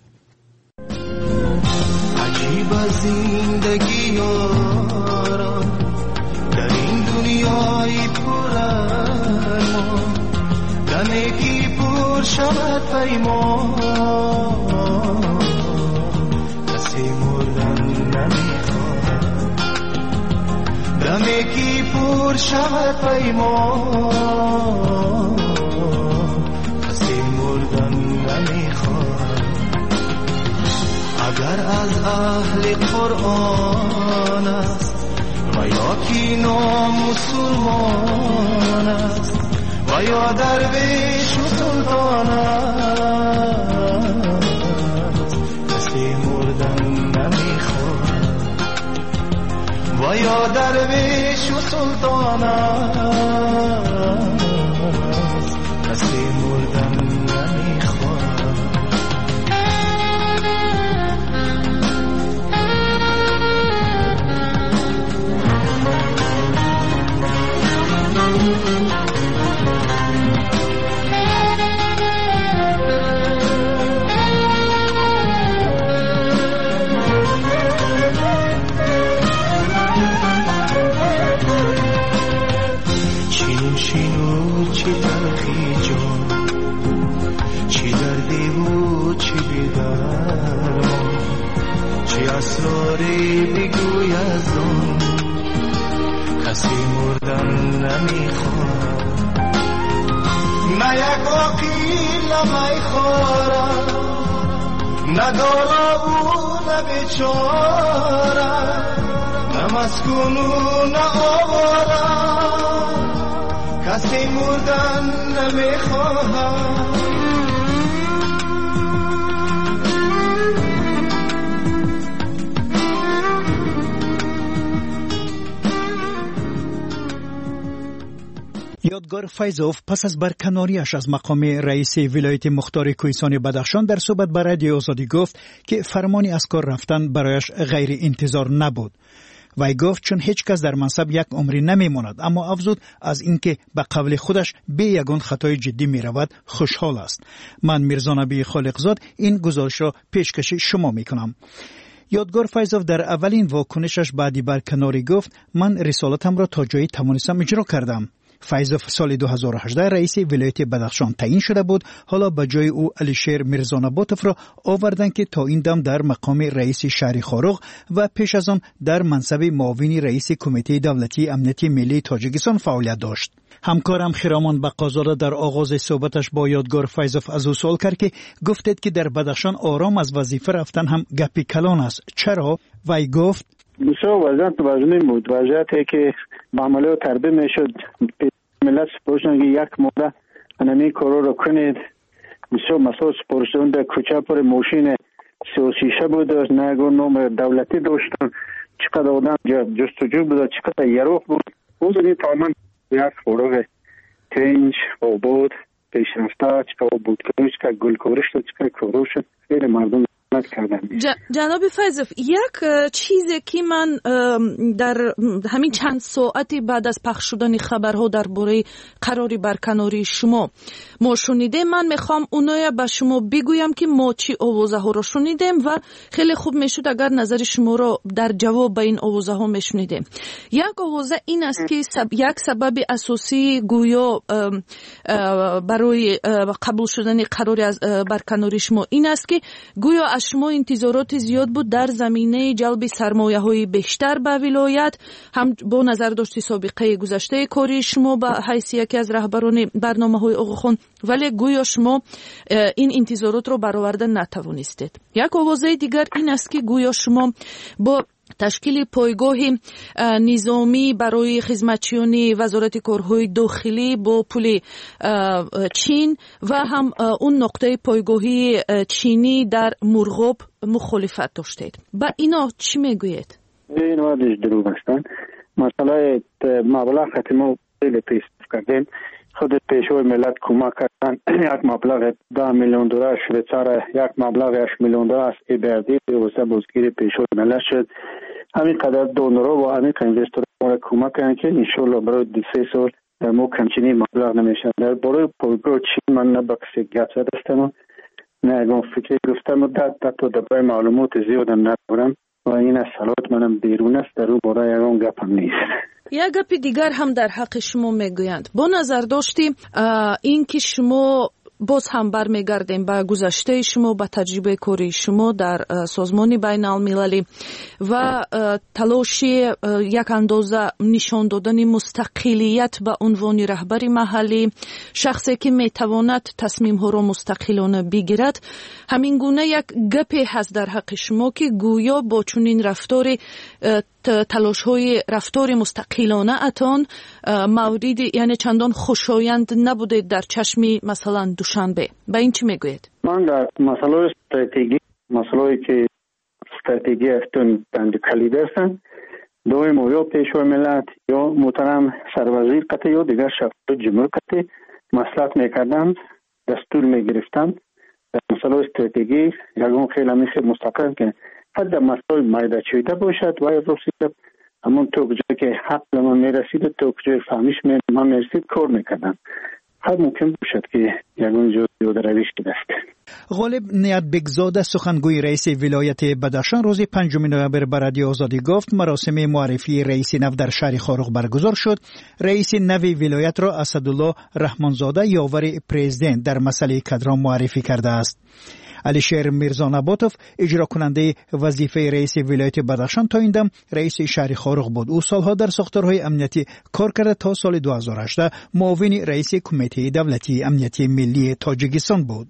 عجیب زندگی یارا در این دنیای پر ارمان دمیگی پر شود پیمان کسی مردن نمیخواد دمیگی پر شود پیمان کسی مردن نمیخواد اگر از اهل قرآن است و یا کی نامسلمان است و یا درویش و سلطان است کسی مردن نمیخواد و یا درویش و سلطان است کسی مردن نمیخواد. نمی خورم ندارم او نبیچارم نمسکونو نآورم کسی مردن نمی خواهم یادگار فیضوف پس از برکناریش از مقام رئیس ولایت مختار کوهستان بدخشان در صحبت با رادیو آزادی گفت که فرمانی از کار رفتن برایش غیر انتظار نبود. وی گفت چون هیچ کس در منصب یک عمری نمیماند، اما افزود از اینکه به قول خودش به یگان خطای جدی می رود خوشحال است. من میرزا نبی خالقزاد این گزارش را پیشکش شما می کنم. یادگار فیضوف در اولین واکنشش بعدی برکناری گفت من رسالتم را تا جایی توانستم اجرا کردم. فیضوف سال دو هزار و هجده رئیس ولایت بدخشان تعیین شده بود. حالا به جای او علیشیر میرزانباتوف را آوردند که تا این دم در مقام رئیس شهر خاروغ و پیش از آن در منصب معاون رئیس کمیته دولتی امنیتی ملی تاجیکستان فعالیت داشت. همکارم خرامان بقازاده در آغاز صحبتش با یادگار فیضوف از او سوال کرد که گفتید که در بدخشان آرام از وظیفه رفتن هم گپی کلان است. چرا؟ وی گفت بسیار وضعیت وضعی بود. وضعیتی که معامله تربیه میشد ملت سپورشن که یک موده انمی کارو رو کنید. بسیار مسئول سپورشن در کوچه پر موشین سیاسیشه بود، نگو نام دولتی داشتن، چقدر آدم جستجو بود، چقدر یروخ بود. او زنی تماما یک فروغ تنج و بود پیشرفته، چقدر بود کنش که گل کورش شد، چقدر کورو شد. خیلی مردم جناب فیضوف، یک چیزی که من در همین چند ساعتی بعد از پخش شدن خبرها درباره قراری برکناری شما ما شنیدیم، من میخوام اونایی به شما بگویم که ما چی آوازه ها رو شنیدیم و خیلی خوب میشد اگر نظر شما رو در جواب به این آوازه ها میشنیدیم. یک آوازه این است که سب... یک سبب اساسی گویا برای قبول شدن قراری از برکناری شما این است که گویا شما انتظارات زیاد بود در زمینه جلب سرمایه های بیشتر به ولایت، هم با نظر داشتی سابقه گذشته کاری شما به حیث یکی از رهبران برنامه های آقاخوان، ولی گویا شما این انتظارات رو برآورده نتوانستید. یک آوازه دیگر این است که گویا شما با تشکیل پایگاه نظامی برای خدمتچیان وزارت کارهای داخلی با پل چین و هم اون نقطه پایگاهی چینی در مرغاب مخالفت داشتید. با اینا چی میگویید؟ این وادش دروغ هستند. مسئله مبلغ ختمه خیلی پیشرفت کردیم. خود پیشوای ملت کمک کردن. یک مبلغ ده میلیون دلار شویچار، یک مبلغ هشت میلیون دلار ای بردی واسه بازگیری پیشوای ملت شد. همین قدر دونرها و همین اینوسترها کمک کردن که انشالله برای دو سه سال ما کمچینی مبلغ نمیشن. در برای پایگاه چین من نه با کسی گپ زدستم، نه اگه فکر گفتم در تا دبای معلومات زیاد ندارم و این از صلات منم بیرون است، در او برای اگه گپم نیست. یک گپ دیگر هم در حق شما میگویند. با نظر داشتیم این که شما باز هم برمیگردیم به گذشته شما، به تجربه کاری شما در سازمان بین المللی و تلاش یک اندازه نشان دادن مستقلیت به عنوان رهبر محلی، شخصی که میتواند تصمیم ها را مستقلانه بگیرد. همین گونه یک گپی هست در حق شما که گویا با چنین رفتار تلاش های رفتار مستقلانه اتان موردی یعنی چندان خوشایند نبوده در چشم مثلا دوشنبه. با این چی میگوید؟ من در مسئله استراتژی مسئله که استراتژی استون بند کلید هستند، دویم یا پیشوای ملت یا محترم سروزیر قطعی یا دیگر شخص جمهور قطعی مصلحت میکردند، دستور میگرفتند در مسئله استراتژی یکون خیلی میشه مستقل که حد مسئله مایده چویده باشد و رسید همون تو کجا که حق به من میرسید تو کجا فهمیش من میرسید کار میکردن. هر ممکن باشد که یکون جو در رویش که دست. غالب نیت بگزاده سخنگوی رئیس ولایت بدخشان روز پنجم نوامبر به رادیو آزادی گفت مراسم معرفی رئیس نو در شهر خاروغ برگزار شد. رئیس نو ولایت را اسدالله رحمانزاده یاور پرزیدنت در مسئله کادر معرفی کرده است. علیشیر میرزانباتوف اجرا کننده وظیفه رئیس ولایت بدخشان تا این دم رئیس شهر خارق بود. او سالها در ساختارهای امنیتی کار کرده تا سال دو هزار و هجده معاون رئیس کمیته دولتی امنیتی ملی تاجیکستان بود.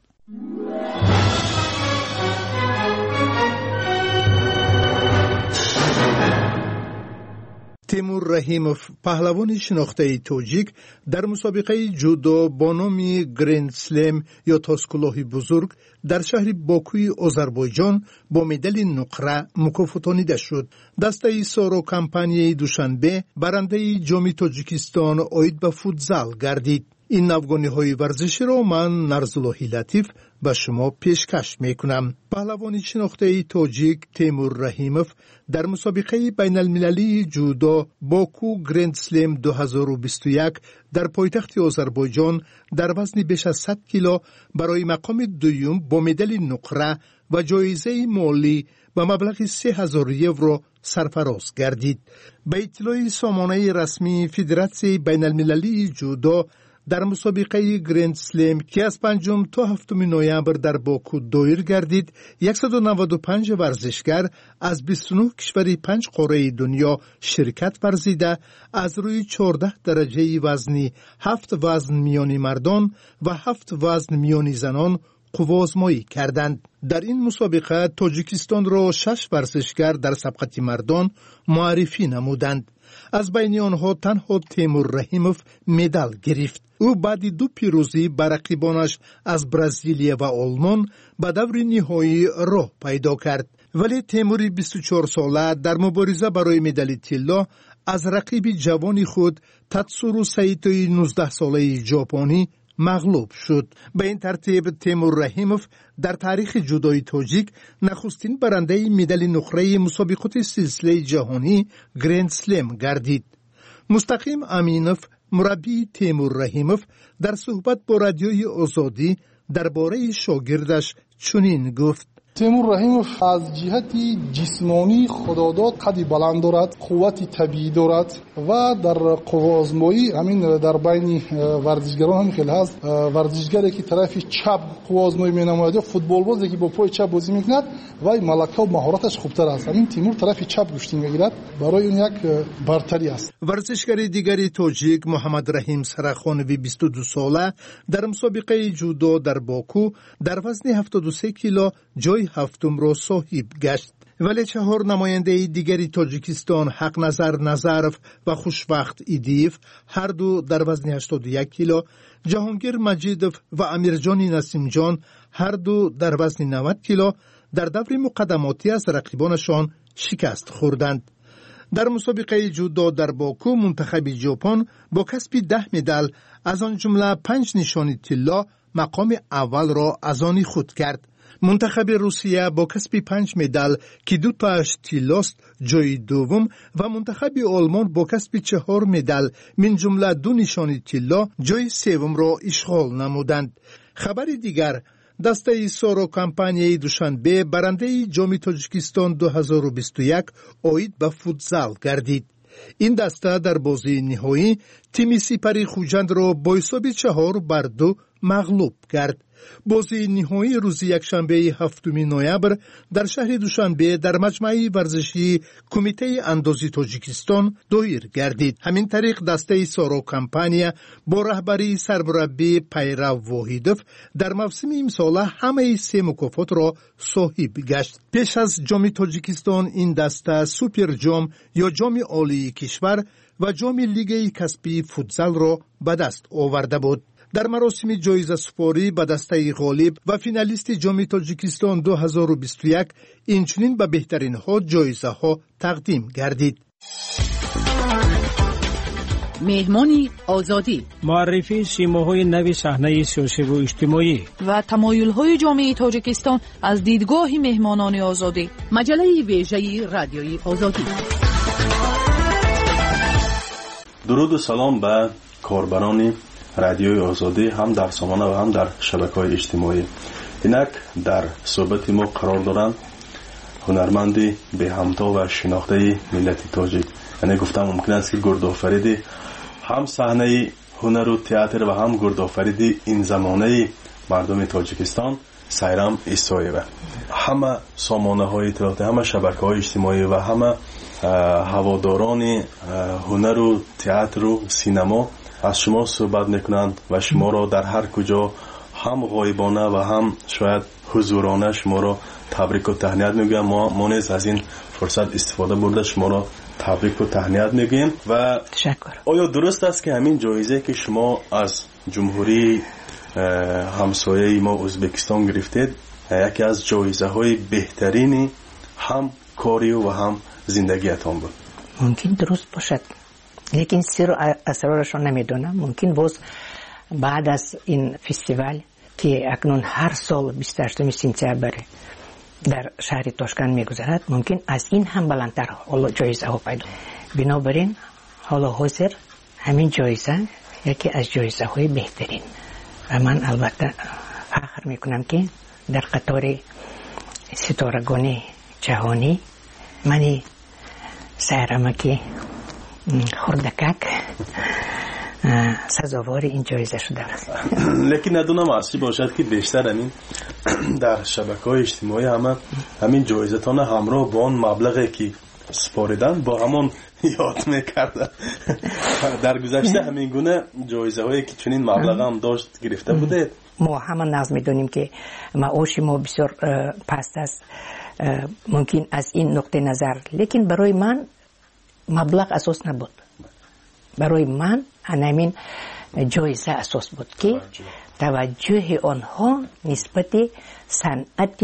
تیمور رحیموف پهلوان شناخته تاجیک در مسابقه جودو با نام گرند سلم یا تاسکلاه بزرگ در شهر باکوی آذربایجان با مدال نقره مکافاتانیده شد. دسته سارو کمپانی دوشنبه برنده جام تاجیکستان آید به فوتزال گردید. این افغانی های ورزشی را من نرزاللهی لطیف به شما پیشکش میکنم. پهلوان شناخته تاجیک تیمور رحیموف در مسابقه بین المللی جودو باکو گرند سلم دو هزار و بیست و یک در پایتخت آذربایجان در وزن بیش از صد کیلو برای مقام دوم با مدال نقره و جایزه مالی و مبلغ سه هزار یورو سرفراز گردید. به اطلاع سامانه رسمی فدراسیون بین المللی جودو در مسابقه گرند سلم که از پنجم تا هفتم نوامبر در باکو دایر گردید، صد و نود و پنج ورزشگر از بیست و نه کشور پنج قاره دنیا شرکت ورزیده از روی چهارده درجه وزنی، هفت وزن میانی مردان و هفت وزن میانی زنان قوازمایی کردند. در این مسابقه تاجیکستان را شش ورزشگر در سبقت مردان معرفی نمودند. از بین آنها تنها تیمور رحیموف مدال گرفت. او بعد دو پیروزی بر رقیبانش از برزیل و آلمان به دور نهایی راه پیدا کرد. ولی تیمور بیست و چهار ساله در مبارزه برای مدال طلا از رقیب جوان خود تاتسورو سایتوی نوزده ساله ژاپنی مغلوب شد. به این ترتیب تیمور رحیموف در تاریخ جودوی تاجیک نخستین برنده مدال نقره مسابقات سلسله جهانی گرند سلم گردید. مستقیم امینوف مربی تیمور رحیموف در صحبت با رادیوی آزادی درباره شاگردش چنین گفت: تیمور رحیموف از جهت جسمانی خداداد قدی بلند دارد، قوت طبیعی دارد و در قوازمایی همین در بین ورزشگران هم خیلی هست. ورزشگری که طرف چپ قوازمایی می‌نماید، فوتبال بازی که با پای چپ بازی می‌کند و ملکه و مهارتش خوبتر است. همین تیمور طرف چپ گوشتی می‌گیرد، برای اون یک برتری است. ورزشگر دیگری تاجیک محمد رحیم سرخانوی بیست و دو ساله در مسابقه جودو در باکو در وزن هفتاد و سه کیلو جای هفتم را صاحب گشت. ولی چهار نماینده دیگری تاجیکستان حق نظر نظرف و خوشوقت ایدیف هر دو در وزن هشتاد و یک کیلو، جهانگیر مجیدوف و امیرجان نسیم جان هر دو در وزن نود کیلو در دور مقدماتی از رقیبانشان شکست خوردند. در مسابقه جودو در باکو منتخب ژاپن با کسب ده مدال از آن جمله پنج نشانی طلا مقام اول را از آن خود کرد. منتخب روسیه با کسب پنج مدال که دو تاش طلاست جای دوم و منتخب آلمان با کسب چهار مدال من جمله دو نشانی طلا جای سوم را اشغال نمودند. خبر دیگر، دسته سارو کمپانی دوشنبه برنده جام تاجیکستان دو هزار و بیست و یک آید به فوتزال گردید. این دسته در بازی نهایی تیم سپری خوجند را با حساب چهار بر دو مغلوب کرد. بازی نهایی روز یکشنبه هفتم نوامبر در شهر دوشنبه در مجمع ورزشی کمیته اندازی تاجیکستان دایر گردید. همین طریق دسته سارو کمپانی با رهبری سرمربی پیرو واحدوف در موسم امسال همه سه مکافات را صاحب گشت. پیش از جام تاجیکستان این دسته سوپر جام یا جام عالی کشور و جام لیگ کسبی فوتزال را به دست آورده بود. در مراسم جایزه سپاری به دسته غالب و فینالیست جام تاجیکستان دو هزار و بیست و یک اینچنین به بهترین ها جایزه ها تقدیم گردید. مهمانی آزادی، معرفی سیماهای نوی صحنه سیاسی و اجتماعی و تمایل‌های جامعه تاجیکستان از دیدگاه مهمانان آزادی. مجله ویژه رادیوی آزادی. درود و سلام به کاربران رادیوی آزادی هم در سامانه و هم در شبکه‌های اجتماعی. اینک در صحبت ما قرار دارند هنرمندی به همتا و شناخته ملت تاجیک. یعنی گفتم ممکن است که گردآفریدی هم صحنه هنر و تئاتر و هم گردآفریدی این زمانه مردم تاجیکستان сайрам исоева. همه سامانه های اطلاعاتی، همه شبکه های اجتماعی و همه هواداران هنر و تئاتر و سینما از شما صحبت میکنند و شما را در هر کجا هم غایبانه و هم شاید حضورانه شما را تبریک و تهنیت میگویم. ما ما نیز از این فرصت استفاده برده شما را تبریک و تهنیت میگیم. و تشکر. آیا درست است که همین جایزه که شما از جمهوری همسایه ما ازبکستان گرفتید یکی از جایزه های بهترین هم کاری و هم زندگیتان بود؟ ممکن درست باشد، لیکن سر و اسرارش رو نمیدونم. ممکن باز بعد از این فستیوال که اکنون هر سال بیست و هشتم سپتامبر در شهر تاشکند میگذرد، ممکن از این هم بلندتر حالا جایزه ها پیدا. بنابراین حالا حاضر همین جایزه یکی از جایزه های بهترین و من البته فخر میکنم که در قطار ستارگان جهانی منی سهرمکی خردکک سزاوار این جایزه شده است. لیکن ندونم اصلی باشد که بیشتر همین در شبکه‌های اجتماعی همه همین جایزتان همراه با آن مبلغی که سپاریدن با همون یاد میکردن. در گذشته همین گونه جایزه هایی که چنین مبلغ هم داشت گرفته بوده؟ ما همه نظر میدونیم که معاش ما بسیار پست است، ممکن از این نقطه نظر، لیکن برای من مبلغ اساس نبود. برای من همین جایزه اساس بود که توجه آنها نسبت صنعت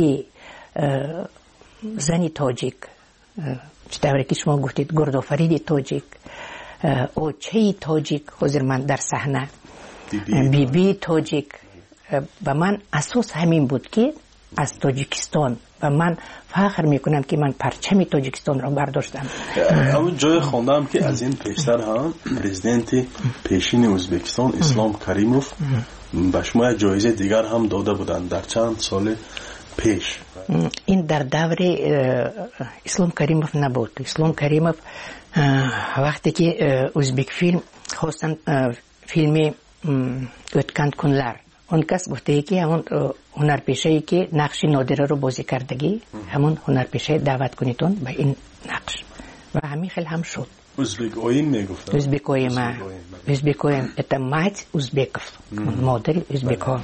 زنی تاجیک، چطوری که شما گفتید گردآفرید تاجیک، اوچه تاجیک، حضور من در صحنه بی بی تاجیک، و من اساس همین بود که از تاجیکستان و من فخر میکنم که من پرچم تاجیکستان را برداشتم. اما جای خوندم که از این پیشتر هم پرزیدنت پیشین ازبکستان اسلام کریموف به شما جایزه دیگر هم داده بودند در چند سال پیش. این در دور اسلام کریموف نبود. اسلام کریموف وقتی که ازبک فیلم خواستن فیلم اوتکند کنلر، اون کس گفته که همون هنرپیشه‌ای که نقش نادره رو بازی کردگی همون هنرپیشه دعوت کنیتون به این نقش و همین خیلی هم شد. ازبک اویم میگفتن. ازبک اویم ازبک اویم это мать узбеков، مادر ازبک ها.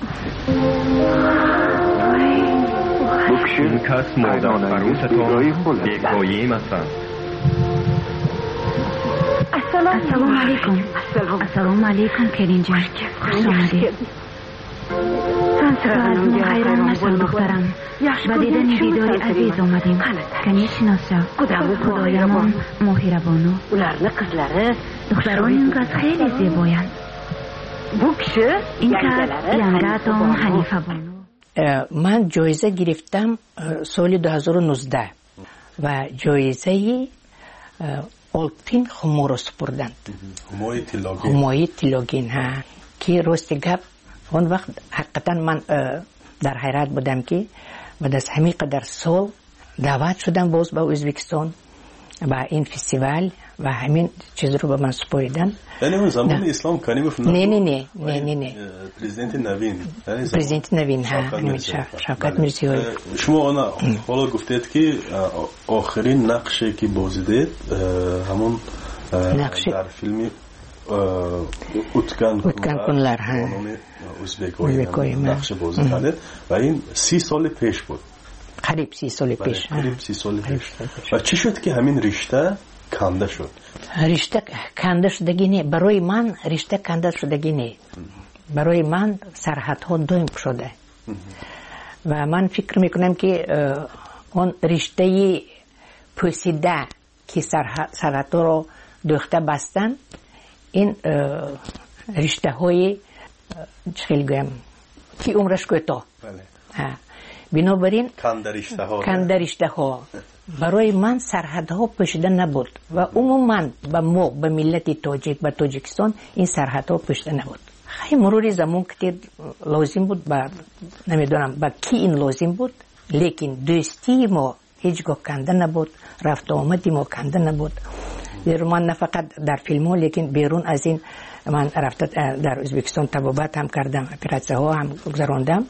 این کس مادر فروستان بیکاییم هستند. السلام علیکم. السلام علیکم کریم جان، خوش آمدید. سلام خیران نشان دخترم، و دیدن دیداری عزیز آمدیم. کنی شناسا خدایمان مهربانو، دختران این کس خیلی زیبایند. این کس ینگاتون حنیفه بانو. من جایزه گرفتم سال دو هزار و نوزده و جایزه آلپین خمورو سپردند. همای تیلوگین ها که راست گپ اون وقت حقیقتا من در حیرت بودم که بعد از همین قدر سال دعوت شدم باز به ازبکستان و این فستیوال و همین چیز رو به من سپاریدن. یعنی اون زمان اسلام کریموف نه نه نه نه نه نه پرزیدنت نوین پرزیدنت نوین ها شوکت میرزیویف. شما انا حالا گفتید که آخرین نقشی که بازیدید همون در فیلم اوتکند کنلر ها ازبک‌های نقش بازی کردید و این سی سال پیش بود. قریب سی سال پیش. قریب سی سال پیش. و چی شد که همین رشته کنده شد؟ رشته کنده شدگی نه، برای من رشته کنده شدگی نه، برای من سرحدها دویم شده و من فکر میکنم که اون رشته پوسیده که سرحدها رو دوخته بستن، این رشته های چخیل گویم که عمرش کوتاه. بنابراین کنده رشته ها برای من سرحدها پوشیده نبود و عموما به ما به ملت تاجیک به تاجیکستان این سرحدها پوشیده نبود. خیلی مرور زمان که لازم بود با نمیدونم با کی این لازم بود، لیکن دوستی ما هیچگاه کنده نبود، رفت آمدی ما کنده نبود. در من نه فقط در فیلم ها لیکن بیرون از این من رفت در ازبکستان طبابت هم کردم، اپراسیون ها هم گذراندم.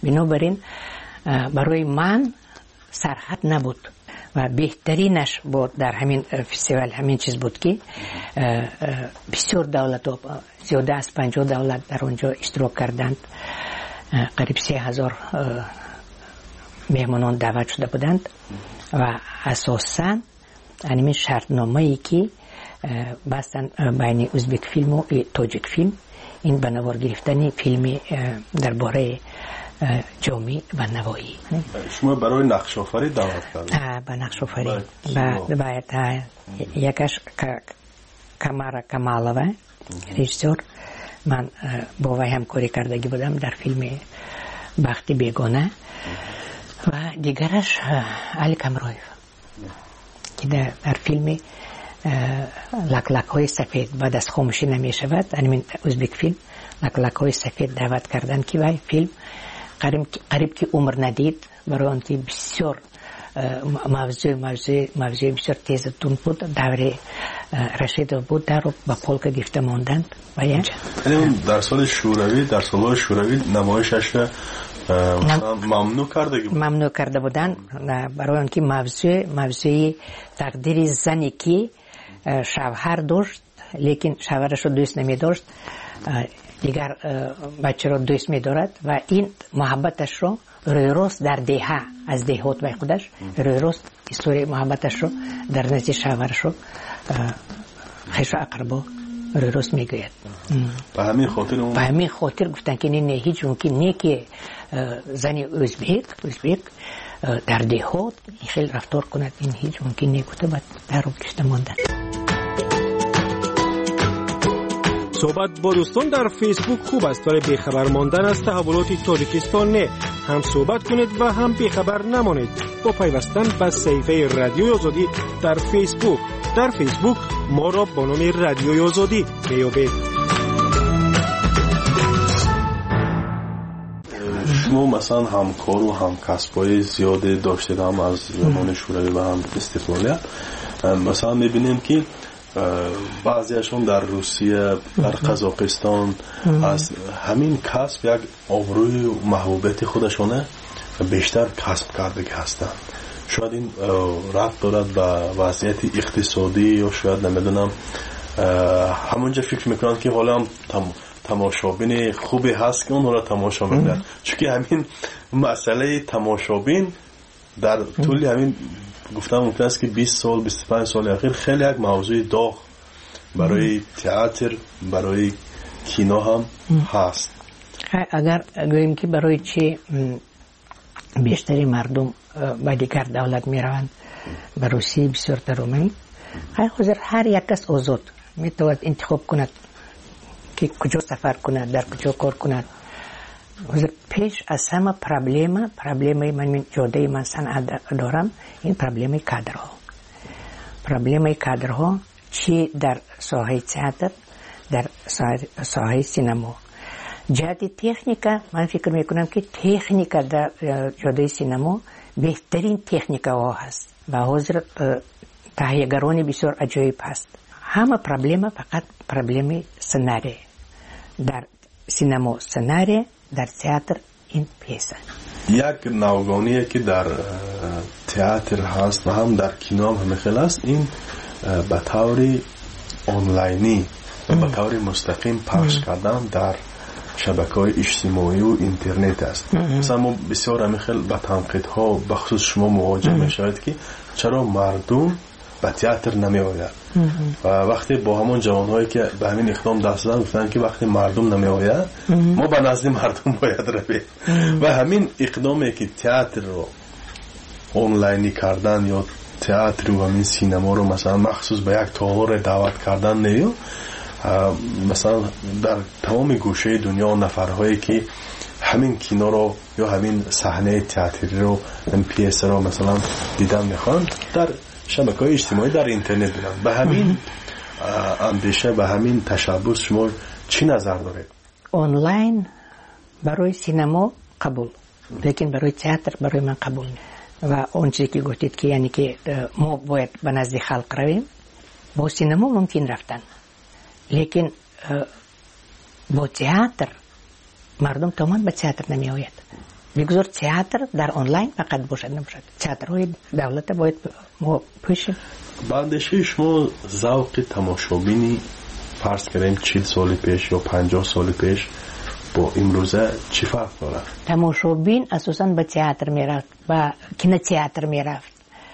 بنابراین برای من سرحد نبود و بهترینش بود در همین فستیوال همین چیز بود که بسیار دولت زیاده از پنجاه دولت در اونجا اشتراک کردند. قریب سه هزار مهمانان دعوت شده بودند و اساساً همین شرطنامه‌ای که بستن بین ازبک فیلم و تاجیک فیلم، این به نوار گرفتن فیلم درباره جامعه و نوایی. شما برای نقش آفری دعوت کردید؟ به نقش آفری باید یکش کمارا کمالوه رژیسور، من با وی همکاری کردگی بودم در فیلم بخت بیگانه، و دیگرش علی کمرویف که در فیلم لک لک های سفید بعد از خاموشی نمی شود، همین ازبک فیلم لک لک های سفید دعوت کردن که وی فیلم قریب قریب که عمر ندید، برای آنکه بسیار موضوع موضوع موضوع بسیار تیزتون بود، دوره رشید بود، در با پولک گرفته ماندند. و یعنی در سال شوروی در سال شوروی نمایشش ممنوع کرده ممنوع کرده بودن، برای آنکه موضوع موضوع تقدیر زنی که شوهر داشت لیکن شوهرش رو دوست نمی داشت، دیگر بچه رو دوست می دارد و این محبتش رو روی راست در دهه از دهات به خودش روی راست استوری محبتش رو در نزد شوهرش رو خیش و اقربا روی راست می گوید. به همین خاطر به همین خاطر گفتن که نه هیچ ممکن نه که زنی ازبک ازبک در دهات خیلی رفتار کند، این هیچ ممکن نه گفته بعد در رو کشته ماندن. صحبت با دوستان در فیسبوک خوب است، ولی بیخبر ماندن از تحولات تاجیکستان نه. هم صحبت کنید و هم بیخبر نمانید با پیوستن به صفحه رادیوی آزادی در فیسبوک. در فیسبوک ما را با نام رادیوی آزادی میابید. شما مثلا همکار و همکسبای زیاده داشتید، هم از زمان شوروی و هم استقلالیت. مثلا میبینیم که بعضیشون در روسیه، در قزاقستان از همین کسب یک آبروی و محبوبیت خودشونه بیشتر کسب کرده هستند. شاید این ربط دارد به وضعیت اقتصادی یا شاید نمیدونم همونجا فکر میکنند که حالا هم تم تماشابین خوبی هست که اون را تماشا میکنن، چون که همین مسئله تماشابین در طول همین گفتم ممکن است که بیست سال بیست و پنج سال اخیر خیلی یک موضوع داغ برای تئاتر برای کینو هم هست. اگر گوییم که برای چی بیشتری مردم به دیگر دولت می روند، به روسیه بسیار ترومند، حاضر هر یک کس آزاد می تواند انتخاب کند که کجا سفر کند، در کجا کار کند. حاضر پیش از همه پرابلم پرابلمی من من جاده من صنعت دارم، این پرابلمی کادرها پرابلمی کادرها چی در ساحه تئاتر، در ساحه سینما. جهت تکنیکا من فکر میکنم که تکنیکا در جاده سینما بهترین تکنیکا ها هست و حاضر تهیه‌گرانی بسیار عجیب هست. همه پرابلم فقط پرابلم سناریو، در سینما سناریو، در تئاتر این پیسه. یک نوگانیه که در تئاتر هست و هم در کینو هم خیلی هست، این به طور آنلاینی و به طور مستقیم پخش کردن در شبکه‌های اجتماعی و اینترنت است. مثلا ما بسیار هم خیلی به تنقیدها بخصوص شما مواجه میشوید که چرا مردم به تئاتر نمی آید و وقتی با همون جوانهایی که به همین اقدام دست دادن گفتن که وقتی مردم نمی آید ما به نزد مردم باید رویم و همین اقدامی که تئاتر رو آنلاینی کردن یا تئاتر و همین سینما رو مثلا مخصوص به یک تالار دعوت کردن نیو، مثلا در تمام گوشه دنیا نفرهایی که همین کینو رو یا همین صحنه تئاتری رو این پیس رو مثلا دیدن میخوان در شبکه‌های اجتماعی در اینترنت بینن. به همین اندیشه به همین تشبس شما چی نظر دارید؟ آنلاین برای سینما قبول، لیکن برای تئاتر برای من قبول نیست. و اون چیزی که گفتید که یعنی که ما باید به نزد خلق رویم، با سینما ممکن رفتن، لیکن با تئاتر مردم تمام به تئاتر نمی آید. بگذار تئاتر در آنلاین فقط باشد نباشد. تئاترهای دولت باید ما پوشیم. بعدش شما ذوق تماشابینی فرض کردیم چهل سال پیش یا پنجاه سال پیش با امروزه چی فرق داره؟ تماشابین اساساً به تئاتر میرفت، به کینوتئاتر میرفت.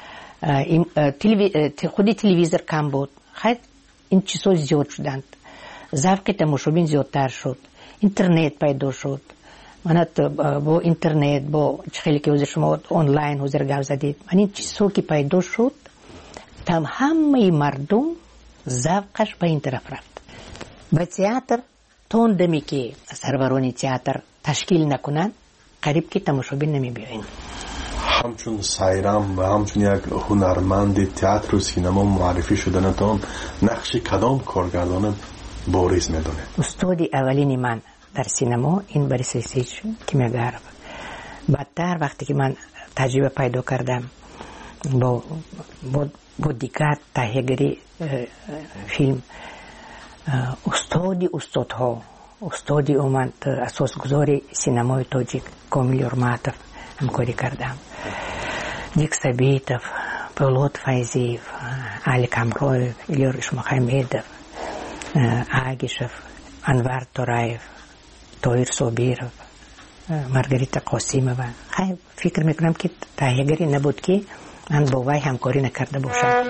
خودی تلویزیون کم بود. خیلی این چیزها زیاد شدند. ذوق تماشابین زیادتر شد. اینترنت پیدا شد. من با اینترنت با خیلی که حضور شما آنلاین حضور گفت زدید. من این چیزها که پیدا شد تم همه مردم ذوقش به این طرف رفت. به تئاتر توندمی که سروران تئاتر تشکیل نکنند قریب که تماشابین نمی بیاین. همچون سایرام و همچون یک هنرمند تئاتر و سینما معرفی شدنتان نقش کدام کارگردان بارز میدونه؟ استاد اولینی من در سینما این بریس ریسیچ کیمیاگرف. بعدتر وقتی که من تجربه پیدا کردم با با, با دیگر تهیه‌گری فیلم، استادی استادها استادی اومد اساسگذار سینمای تاجیک کامل ارماتov همکاری کردم. دیک سبیتов، پولاد فایزیف، علی کامرویف، ایلور اشمخامدov، آگیشov، انور تورایف، تویر صابیرov، مارگریتا قاسیمова. خیلی فکر میکنم که تهیه‌گری نبود که من با وی همکاری نکرده باشم.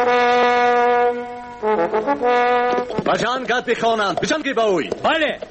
بجان گد بخوانند. بجان که باوی. بله.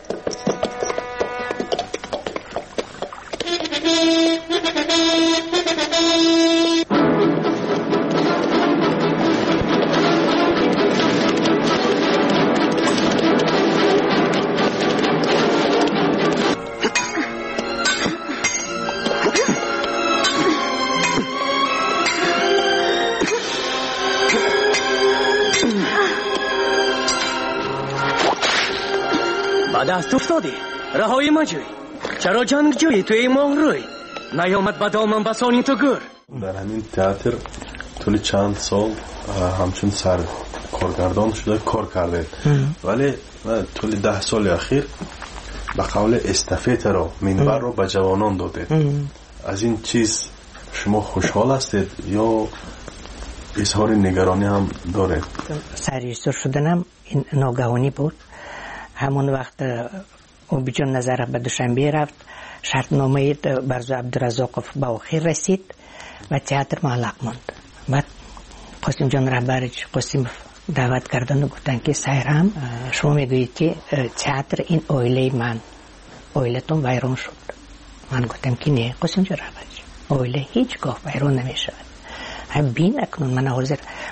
دست افتادی رهایی مجوی. چرا جنگ جویی توی ماه روی نیامد به دامن بسانی تو گر؟ در همین تئاتر طول چند سال همچون سر کارگردان شده کار کرده، ولی طول ده سال اخیر به قول استافت رو منبر رو به جوانان داده. از این چیز شما خوشحال هستید یا اظهار نگرانی هم داره؟ سرریزدار شدنم این ناگهانی بود. همون وقت اوبیجان نظر به دوشنبه رفت، شرطنامه برزو عبدالرزاقов به آخر رسید و تئاتر معلق ماند. بعد قاسم جان رهبرج قاسم دعوت کردن و گفتن که سایرام شما میگویید که تئاتر این اویله من، اویلتون ویران شد. من گفتم که نه قاسم جان رهبرج، اویله هیچگاه ویران نمیشود. بین اکنون من حاضر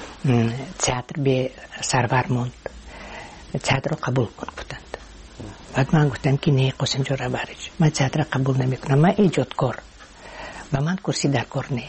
تئاتر به سرور ماند، تئاتر رو قبول کن گفتند. بعد من گفتم که نه قاسم جان رهبرج، من تئاتر قبول نمیکنم، من ایجادکار و من کرسی در کار نه.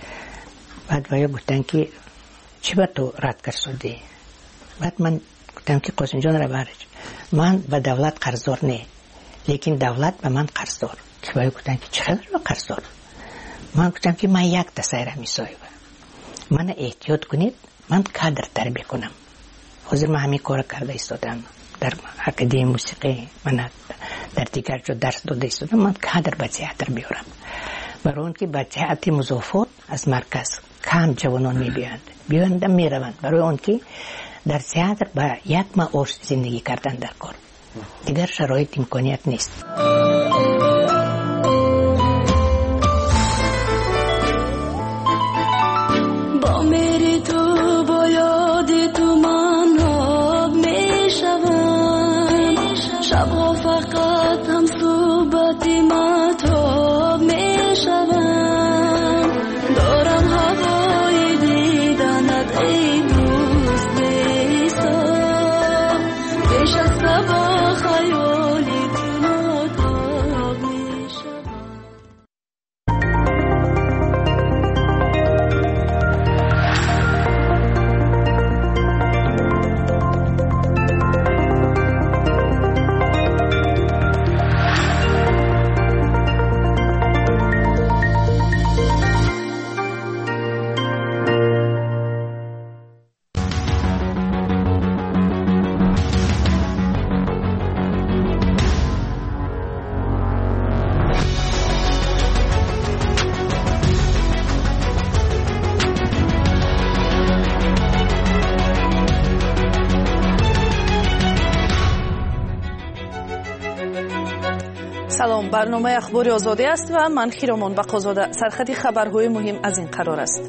بعد ویا گفتن که چی با تو رد کر شدی؟ بعد من گفتم که قاسم جان رهبرج من به دولت قرضدار نه، لیکن دولت به من قرضدار. که ویا گفتن که چقدر به قرضدار؟ من گفتم که من یک دسایره میسایم، من احتیاط کنید، من کادر تربیه کنم. حاضر من همین کار کرده ایستادم در اکادمی موسیقی، من در دیگر جا درس داده ایستادم، من کادر به تئاتر بیارم. برای اون که به تئاتر مضافات از مرکز کم جوانان میبیاند بیاند میروند، برای اون که در تئاتر با یک معاش زندگی کردن در کار دیگر شرایط امکانیت نیست. با میری تو با یاد تو من آب میشوم، شبها فقط هم صحبت مطاب میشوم، دارم هوای دیدنت ای دوست بیسا، پیش از صبح خیالی تو ناتاب میشوم. سلام، برنامه اخبار آزادی است و من خیرامان بقازاده. سرخط خبرهای مهم از این قرار است.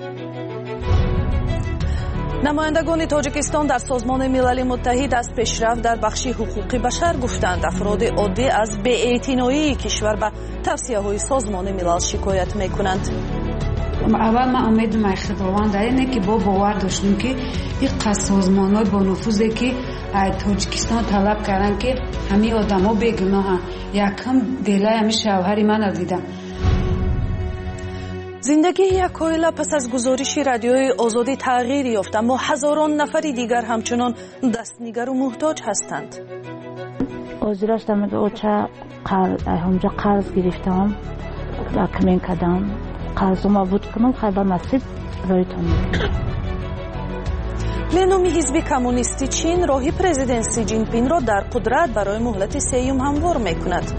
نمایندگان تاجیکستان در سازمان ملل متحد از پیشرفت در بخش حقوق بشر گفتند. افراد عادی از بی‌اعتنایی کشور به توصیه‌های سازمان ملل شکایت می‌کنند. اول من امیدم خداوند در اینه که با باور داشتیم که این سازمان‌های با نفوذی که تاجیکستان طلب کردن که همه آدم‌ها بیگناهن. یکم دلای همین شوهری من دیدم. زندگی یک عائله پس از گزارش رادیوی آزادی تغییر یافت، اما هزاران نفر دیگر همچنان دستنگر و محتاج هستند. آزیرش دمید اوچه همجا قرض گرفتم، اکمین کدم، قرضم بود کنم خیلی نصیب رایتون میکنم. پلنوم حزب کمونیستی چین راه پرزیدنت سی جین پینگ را در قدرت برای مهلت سیوم هموار میکند.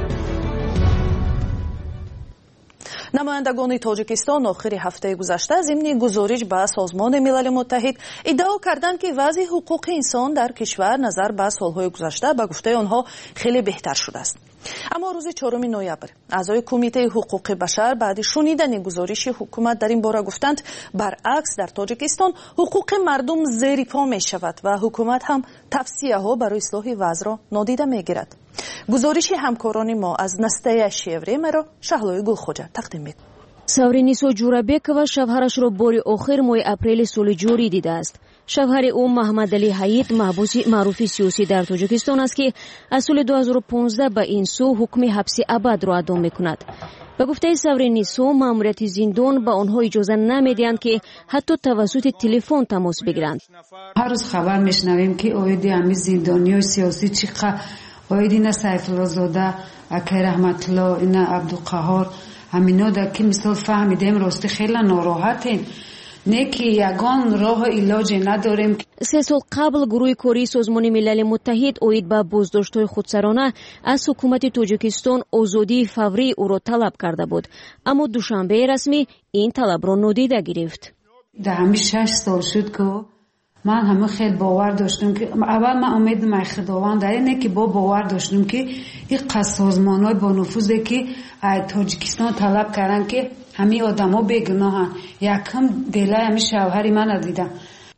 نمایندگان تاجیکستان آخر هفته گذشته ضمن گزارش به سازمان ملل متحد ادعا کردند که وضع حقوق انسان در کشور نظر به سالهای گذشته به گفته آنها خیلی بهتر شده است. اما روز چهارم نوامبر اعضای کمیته حقوق بشر بعد شنیدن گزارش حکومت در این باره گفتند برعکس در تاجیکستان حقوق مردم زیر پا می شود و حکومت هم توصیه ها برای اصلاح وضع را نادیده می گیرد. گزارش همکاران ما از نسته شیوری مرا شهلای گلخوجه تقدیم می کند. ساورینیسو جورابекова шавҳарашро бори охир моҳи апрели соли ҷорӣ дидааст. шавҳари ӯ маҳмадалӣ ҳаид маҳбуси маъруфи сиёсӣ дар тоҷикистон аст ки аз соли дуҳазору понздаҳ ба ин сӯ ҳукми ҳабси абадро адо мекунад. ба гуфтаи саворинисо маъмурияти зиндон ба онҳо иҷоза намедиҳанд ки ҳатто тавассути телефон тамос бигиранд. ҳар рӯз хабар мешунавем ки оиди ҳамин зиндониёи сиёсӣ чӣ қа оиди ина сайфуллозода акай раҳматулло ина абдуқаҳор ҳамино дар ки мисол фаҳмидем рости хеле нороҳатем не ки ягон роҳу илоҷе надорем. се сол қабл гурӯҳи кории созмони милали муттаҳид оид ба боздоштҳои худсарона аз ҳукумати тоҷикистон озодии фаврии ӯро талаб карда буд, аммо душанбеи расмӣ ин талабро нодида гирифт. дар ҳамин шаш сол шуд ки من همه خیلی باور داشتم که اول من امیدم خداوند در اینه که با باور داشتم که این سازمان‌های با نفوذی که تاجیکستان طلب کردن که همه آدم‌ها بیگناهن. یکم دلای همین شوهری من دیدم.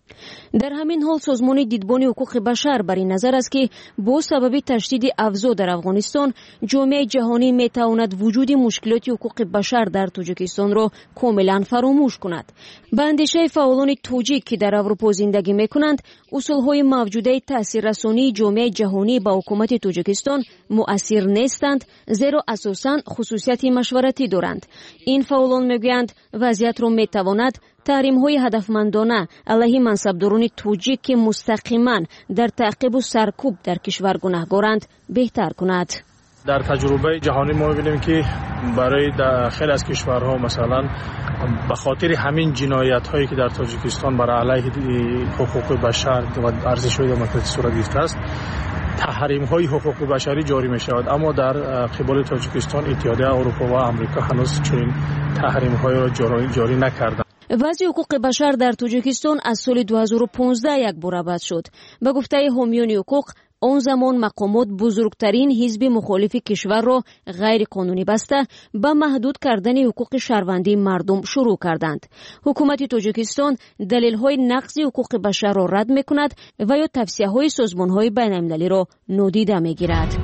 дар ҳамин ҳол созмони дидбони ҳуқуқи башар бар ин назар аст ки бо сабаби таштиди авзо дар афғонистон ҷомеаи ҷаҳонӣ метавонад вуҷуди мушкилоти ҳуқуқи башар дар тоҷикистонро комилан фаромӯш кунад. ба андешаи фаъолони тоҷик ки дар аврупо зиндагӣ мекунанд усулҳои мавҷудаи таъсиррасонии ҷомеаи ҷаҳонӣ ба ҳукумати тоҷикистон муассир нестанд, зеро асосан хусусияти машваратӣ доранд. ин фаъолон мегӯянд вазъиятро метавонад таҳримҳои ҳадафмандона алайҳи мансабдорони тоҷик ки мустақиман дар таъқибу саркӯб дар кишвар гунаҳгоранд беҳтар кунад. дар таҷрубаи ҷаҳонӣ мо мебинем ки барои хеле аз кишварҳо масалан ба хотири ҳамин ҷиноятҳое ки дар тоҷикистон бар алайҳи ҳуқуқи башар ва арзишҳои демократӣ сурат гирифтааст таҳримҳои ҳуқуқи башарӣ ҷорӣ мешавад, аммо дар қиболи тоҷикистон иттиҳодияи аврупо ва амрико ҳанӯз чунин таҳримҳоеро ҷорӣ накарданд. вазъи ҳуқуқи башар дар тоҷикистон аз соли дуҳазору понздаҳ якбора бад шуд. ба гуфтаи ҳомиёни ҳуқуқ он замон мақомот бузургтарин ҳизби мухолифи кишварро ғайриқонунӣ баста ба маҳдуд кардани ҳуқуқи шаҳрвандии мардум шурӯъ карданд. ҳукумати тоҷикистон далелҳои нақзи ҳуқуқи башарро рад мекунад ва ё тавсияҳои созмонҳои байналмилалиро нодида мегирад.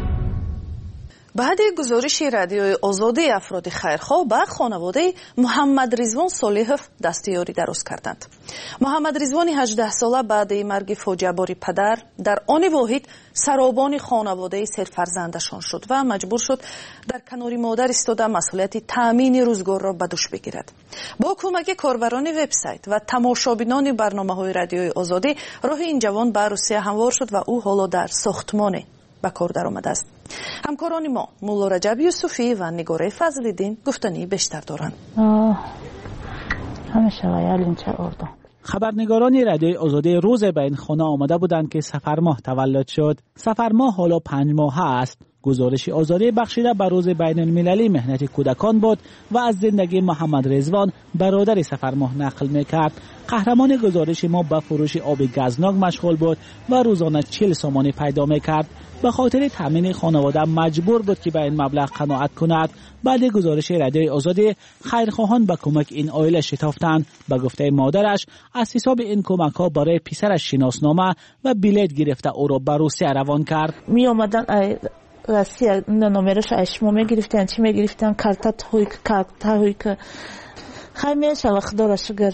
بعد گزارش رادیوی آزادی افراد خیرخواه به خانواده محمد رضوان صالحов دستیاری درست کردند. محمد رضوان هجده ساله بعد مرگ فاجعه بار پدر در آن واحد سرابان خانواده سرفرزندشان شد و مجبور شد در کنار مادر ایستاده مسئولیت تامین روزگار را به دوش بگیرد. با کمک کاربران وبسایت و تماشابینان برنامه‌های رادیوی آزادی راه این جوان به روسیه هموار شد و او حالا در ساختمان به کار درآمده است. همکاران ما مولا رجب یوسفی و نگاره فضل‌الدین گفتنی بیشتر دارند. خبرنگاران رادیوی آزادی روز به این خانه آمده بودند که سفرماه تولد شد. سفرماه حالا پنج ماه است. گزارش آزادی بخشیده به روز بین المللی مهنت کودکان بود و از زندگی محمد رضوان برادر سفرماه نقل میکرد. قهرمان گزارش ما به فروش آب گازناک مشغول بود و روزانه چهل سامانی پیدا میکرد. به خاطر تامین خانواده مجبور بود که به این مبلغ قناعت کند. بعد گزارش رادیوی آزادی، خیرخواهان به کمک این عائله شتافتند. به گفته مادرش از حساب این کمک ها برای پسرش شناسنامه و بلیط گرفته او را به روسیه روان کرد. می آمدن روسیه نمرش اشمو می گرفتن، چی می گرفتن، کارت هویک کارت هویک خیمیشه و خدا را شکر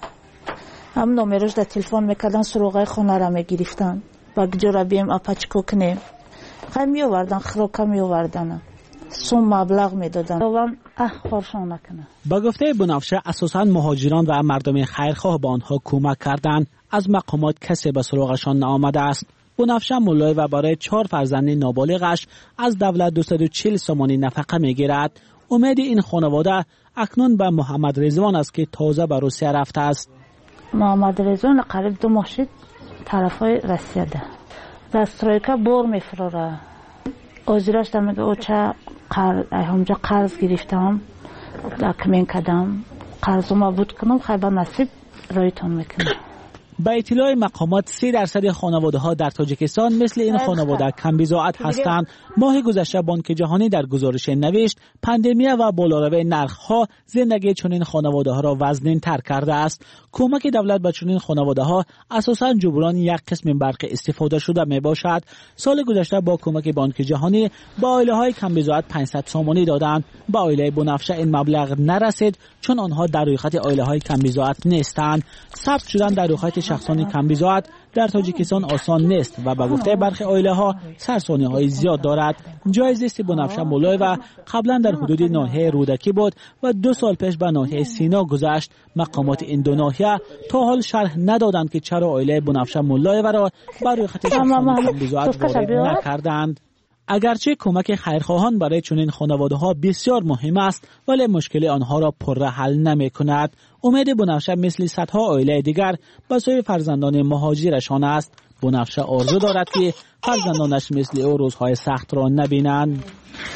هم نمرش در تلفن میکردن، سروغای خونه را میگرفتن و گجورا بیم اپاچکو کنیم خیلی میوردن، خروکا میوردن، سوم مبلغ میدادن و اه خورشان نکنه. با گفته بنفشه اساساً مهاجران و مردم خیرخواه با آنها کمک کردند. از مقامات کسی به سراغشان نآمده است. بنفشه مولای و برای چهار فرزند نابالغش از دولت دویست و چهل سومانی نفقه میگیرد. امید این خانواده اکنون به محمد رضوان است که تازه به روسیه رفته است. محمد رضوان قریب دو ماه شد طرفای روسیه ده. در استرایکا بور میفروره. آزیرش در میگه او چه قرض همجا قرض گرفتم دکمین کدم قرض ما بود کنم خیلی نصیب رایتون میکنم. با اطلاع مقامات سه درصد خانواده ها در تاجیکستان مثل این خانواده کم بضاعت هستند. ماه گذشته بانک جهانی در گزارش نوشت پاندمی و بالاروی نرخ ها زندگی چنین خانواده ها را وزنین تر کرده است. کمک دولت به چنین خانواده ها اساساً جبران یک قسم برق استفاده شده می باشد. سال گذشته با کمک بانک جهانی با عائله های کم بضاعت پانصد سومانی دادند. با عائله بنفشه این مبلغ نرسید چون آنها در رویخط عائله های کم بضاعت نیستند. ثبت شدن در رویخط شخصان کم بضاعت در تاجیکستان آسان نیست و به گفته برخی عائله ها سرسانی های زیاد دارد. جایزه است بنفشه مولای و قبلا در حدود ناحیه رودکی بود و دو سال پیش به ناحیه سینا گذشت. مقامات این دو ناحیه تا حال شرح ندادند که چرا عائله بنفشه مولای را بر روی خط شخصان کم بضاعت وارد نکردند. اگرچه کمک خیرخواهان برای چنین خانواده ها بسیار مهم است ولی مشکل آنها را پرره حل نمی کند. امید بنفشه مثل صدها عائله دیگر به سوی فرزندان مهاجرشان است. بنفشه آرزو دارد که فرزندانش مثل او روزهای سخت را نبینند.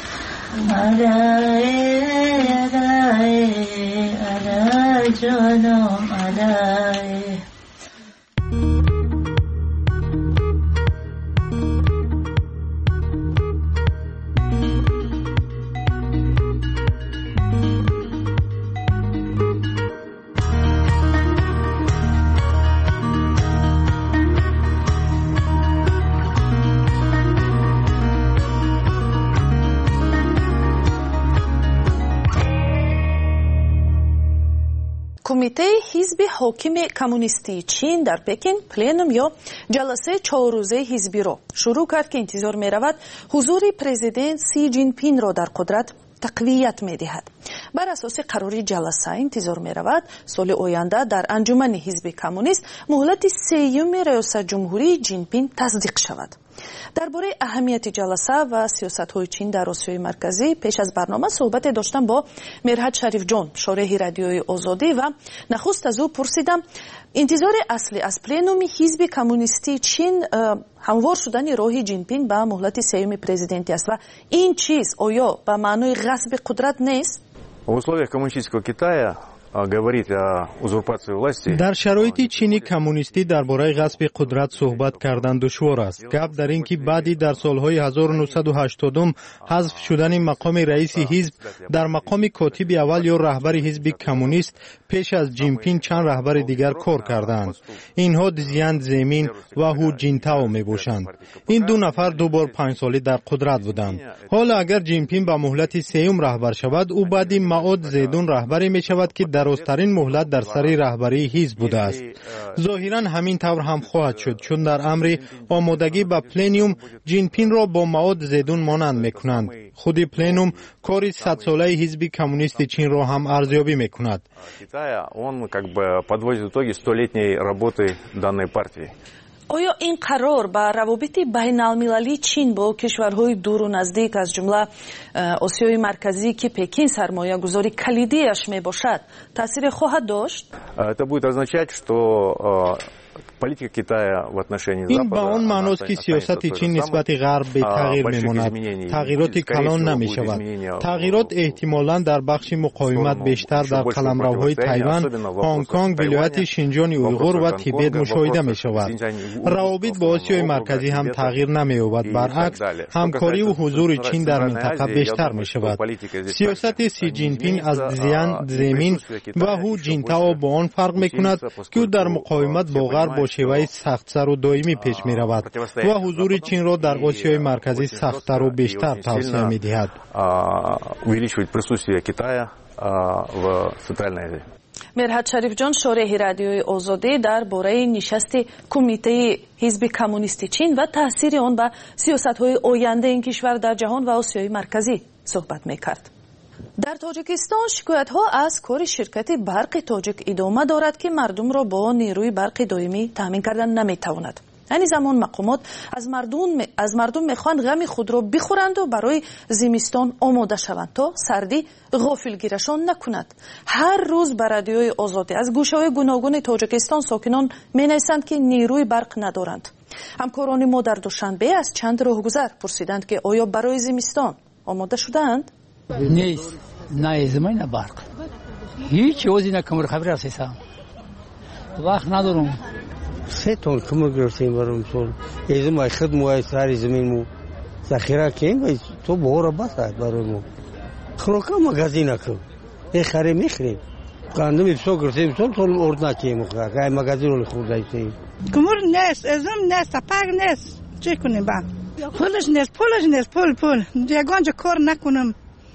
کمیته حزب حاکم کمونیستی چین در پکین پلنوم یا جلسه چهار روزه حزبی را شروع کرد که انتظار می رود حضور پرزیدنت سی جین پین را در قدرت تقویت می دهد. بر اساس قراری جلسه انتظار می رود سال آینده در انجمن حزب کمونیست مهلت سیوم ریاست جمهوری جین پین تصدیق شود. درباره اهمیت جلسه و سیاست‌های چین در آسیای مرکزی پیش از برنامه صحبت داشتم با مرحت شریف جان شارح رادیوی آزادی و نخست از او پرسیدم انتظار اصلی از پلنوم حزب کمونیستی چین هموار شدن راه جین پین به مهلت سیوم پرزیدنتی است و این چیز آیا به معنای غصب قدرت نیست؟ В условиях коммунистического Китая говорить о узурпации власти. در شرایط چینی کمونیستی درباره غصب قدرت صحبت کردن دشوار است. گپ در این که بعدی در سالهای هزار و نهصد و هشتاد حذف شدن مقام رئیس حزب در مقام کاتب اول یا رهبر حزب کمونیست پیش از جین پین چند رهبر دیگر کار کردند. اینها دزیان زمین و هو جینتاو می باشند. این دو نفر دو بار پنج ساله در قدرت بودند. حالا اگر جین پین با مهلت سیوم رهبر شود او بعدی معاد زیدون رهبری می شود که درازترین مهلت در سر رهبری حزب بوده است. ظاهرا همین طور هم خواهد شد چون در امر آمادگی به پلنوم جین پین را با معاد زیدون مانند میکنند. خود پلنوم کار صد ساله حزب کمونیست چین را هم ارزیابی میکند. آیا این قرار به روابط بین المللی چین با کشورهای دور و نزدیک از جمله آسیای مرکزی که پکین سرمایه گذاری کلیدیش می باشد تاثیر خواهد داشت؟ Это будет означать, что политика Китая в отношении این Запада. با آن معناست که سیاست چین نسبت غرب به تغییر میماند. تغییرات کلان نمی شود. تغییرات احتمالاً در بخش مقاومت بیشتر در قلمروهای تایوان، هنگ کنگ، ولایت شینجیان اویغور و تیبت مشاهده می شود. روابط با آسیای مرکزی هم تغییر نمی یابد. برعکس همکاری و حضور چین در منطقه بیشتر می شود. سیاست سی جین پینگ از زیان زمین و هو جینتائو با آن فرق می کند که در مقاومت با غرب با شیوه سخت‌تر و دائمی پیش می رود و حضور چین را در آسیای مرکزی سخت‌تر و بیشتر توسعه می دهد. увеличивать присутствие Китая в Центральной Азии. مرحت شریف جان، شارح رادیوی آزادی در باره نشست کمیته حزب کمونیست چین و تاثیر آن به سیاست‌های آینده این کشور در جهان و آسیای مرکزی صحبت می‌کرد. در تاجیکستان شکایت‌ها از کار شرکت برق تاجیک ادامه دارد که مردم را با نیروی برق دائمی تامین کردن نمی‌تواند. یعنی زمان مقامات از مردم از مردم میخوان غم خود را بخورند و برای زمستان آماده شوند تا سردی غافلگیرشان نکند. هر روز بر رادیوی آزادی از گوشه‌های گوناگون تاجیکستان ساکنان می‌نویسند که نیروی برق ندارند. همکاران ما در دوشنبه از چند راهگذر پرسیدند که آیا برای زمستان آماده شدند؟ نیست، نه ازمای نه برق. هیچ چیزی نکمر خبر اساسا. وقت ندارم. سه تون کمر گرفتیم برام سال. ازمای خدمت سر زمینمو ذخیره کردیم تو بهار بسات برامو. خروکا مغازین کو. ای خری میخریم. قاندم بیشتر گرفتیم سال سال ارد نکیم خورد. که مغازین رو خوردیم. کمر نیست، ازم نیست، پاک نیست. چه کنیم با؟ پولش نیست، پولش نیست، پول پول. دیگه کار نکنم.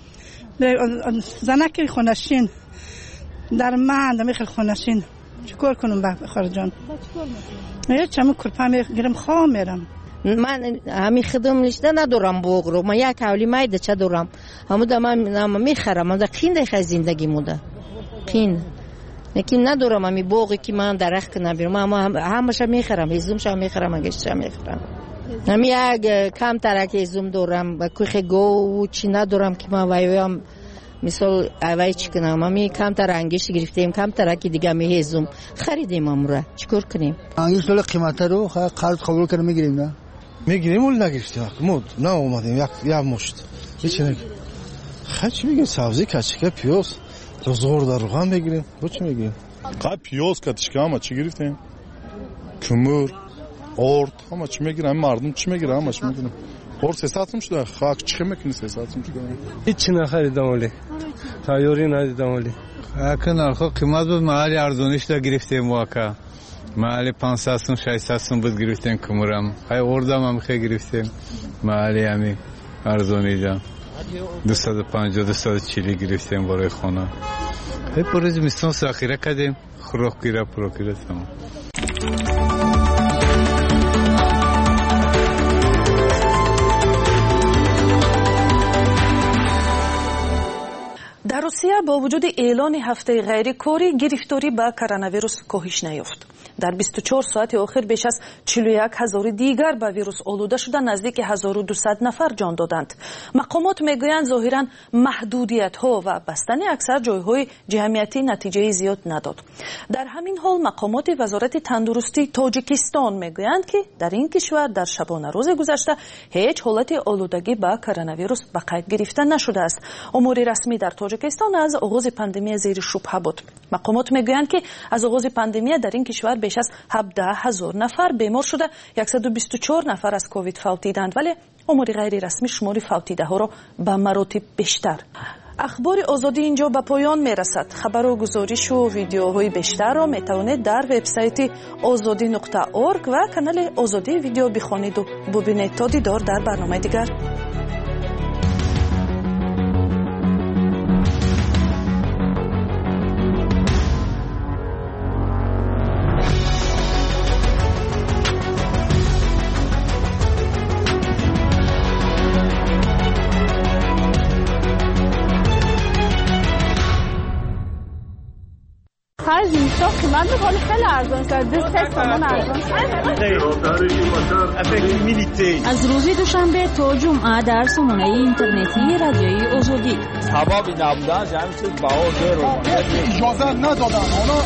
زنکی خونشین در من دمیخل خونشین چیکار کنم با خارجان؟ یه چمو کلپا میگیرم خواه میرم. من همی خدم لیشته ندارم بوغرو، من یک حولی مایده چه دارم همو دا من میخرم، من دا قین دیخه زندگی موده قین لیکن ندارم همی بوغی که من درخت نبیرم، من همشه میخرم، هزومش هم میخرم، اگهش هم میخرم. همی یک کم ترک هزوم دارم و کوخ گو و چی ندارم که من وایویم مثال اوای چی کنم، همی کم تر انگیش گرفتیم، کم ترکی دیگه همی هزوم خریدیم امروه چیکار کنیم؟ انگیش طول قیمت رو قرض قبول کنیم میگیریم نه؟ میگیریم ولی نگرفتیم مود نه اومدیم یک یک مشت هیچی نگیریم. خیلی چی میگیم؟ سبزی کچکه پیاز زور در روغن بگیریم. با چی میگیریم؟ قای پیاز کچکه همه چی گرفتیم؟ کمر ارد همه چی میگیریم؟ مردم چی میگیریم؟ همه چی میگیریم؟ اور سه ساعتم شده خاک چی میکنی سه ساعتم شده؟ هیچ نخریدم ولی تایوری ندیدم ولی اکن آخه قیمت بود محلی ارزونیش دا گرفتیم واقعا محلی پانصد سوم ششصد سوم بود گرفتیم کمرم های اردم هم خیلی گرفتیم محلی همی ارزونی جا دویست و پنجاه دویست و چهل گرفتیم برای خونه. های پروز مستان ساخیره کردیم خروق گیره پروکیره تمام. در روسیه با وجود اعلان هفته غیر کاری گرفتاری به کرونا ویروس کاهش نیافت. در بیست و چهار ساعت آخر بیش از چهل و یک هزار دیگر به ویروس آلوده شده نزدیک هزار و دویست نفر جان دادند. مقامات میگویند ظاهرا محدودیت ها و بستن اکثر جایهای جمعیتی نتیجه زیاد نداد. در همین حال مقامات وزارت تندرستی تاجیکستان میگویند که در این کشور در شبانه روز گذشته هیچ حالت آلودگی به کرونا ویروس به قید گرفته نشده است. امور رسمی در تاجیکستان از آغاز پاندمی زیر شبهه بود. مقامات میگویند که از آغاز پاندمی در این کشور بیش از هفده هزار نفر بیمار شده، صد و بیست و چهار نفر از کووید فوتیدند، ولی امور غیر رسمی شمار فوتیده ها را به مراتب بیشتر. اخبار آزادی اینجا به پایان میرسد. خبر و گزارش و ویدیوهای بیشتر را میتوانید در وبسایت آزادی نقطه اورگ و کانال آزادی ویدیو بخوانید و ببینید. تا دیدار در برنامه دیگر. هر شوخی من به حال خیلی ارزان شد دو سه تومن ارزان شد. از روز دوشنبه تا جمعه در سامانه اینترنتی رادیوی آزادی. سبب نبودن جمع چیز باور رو اجازه ندادن.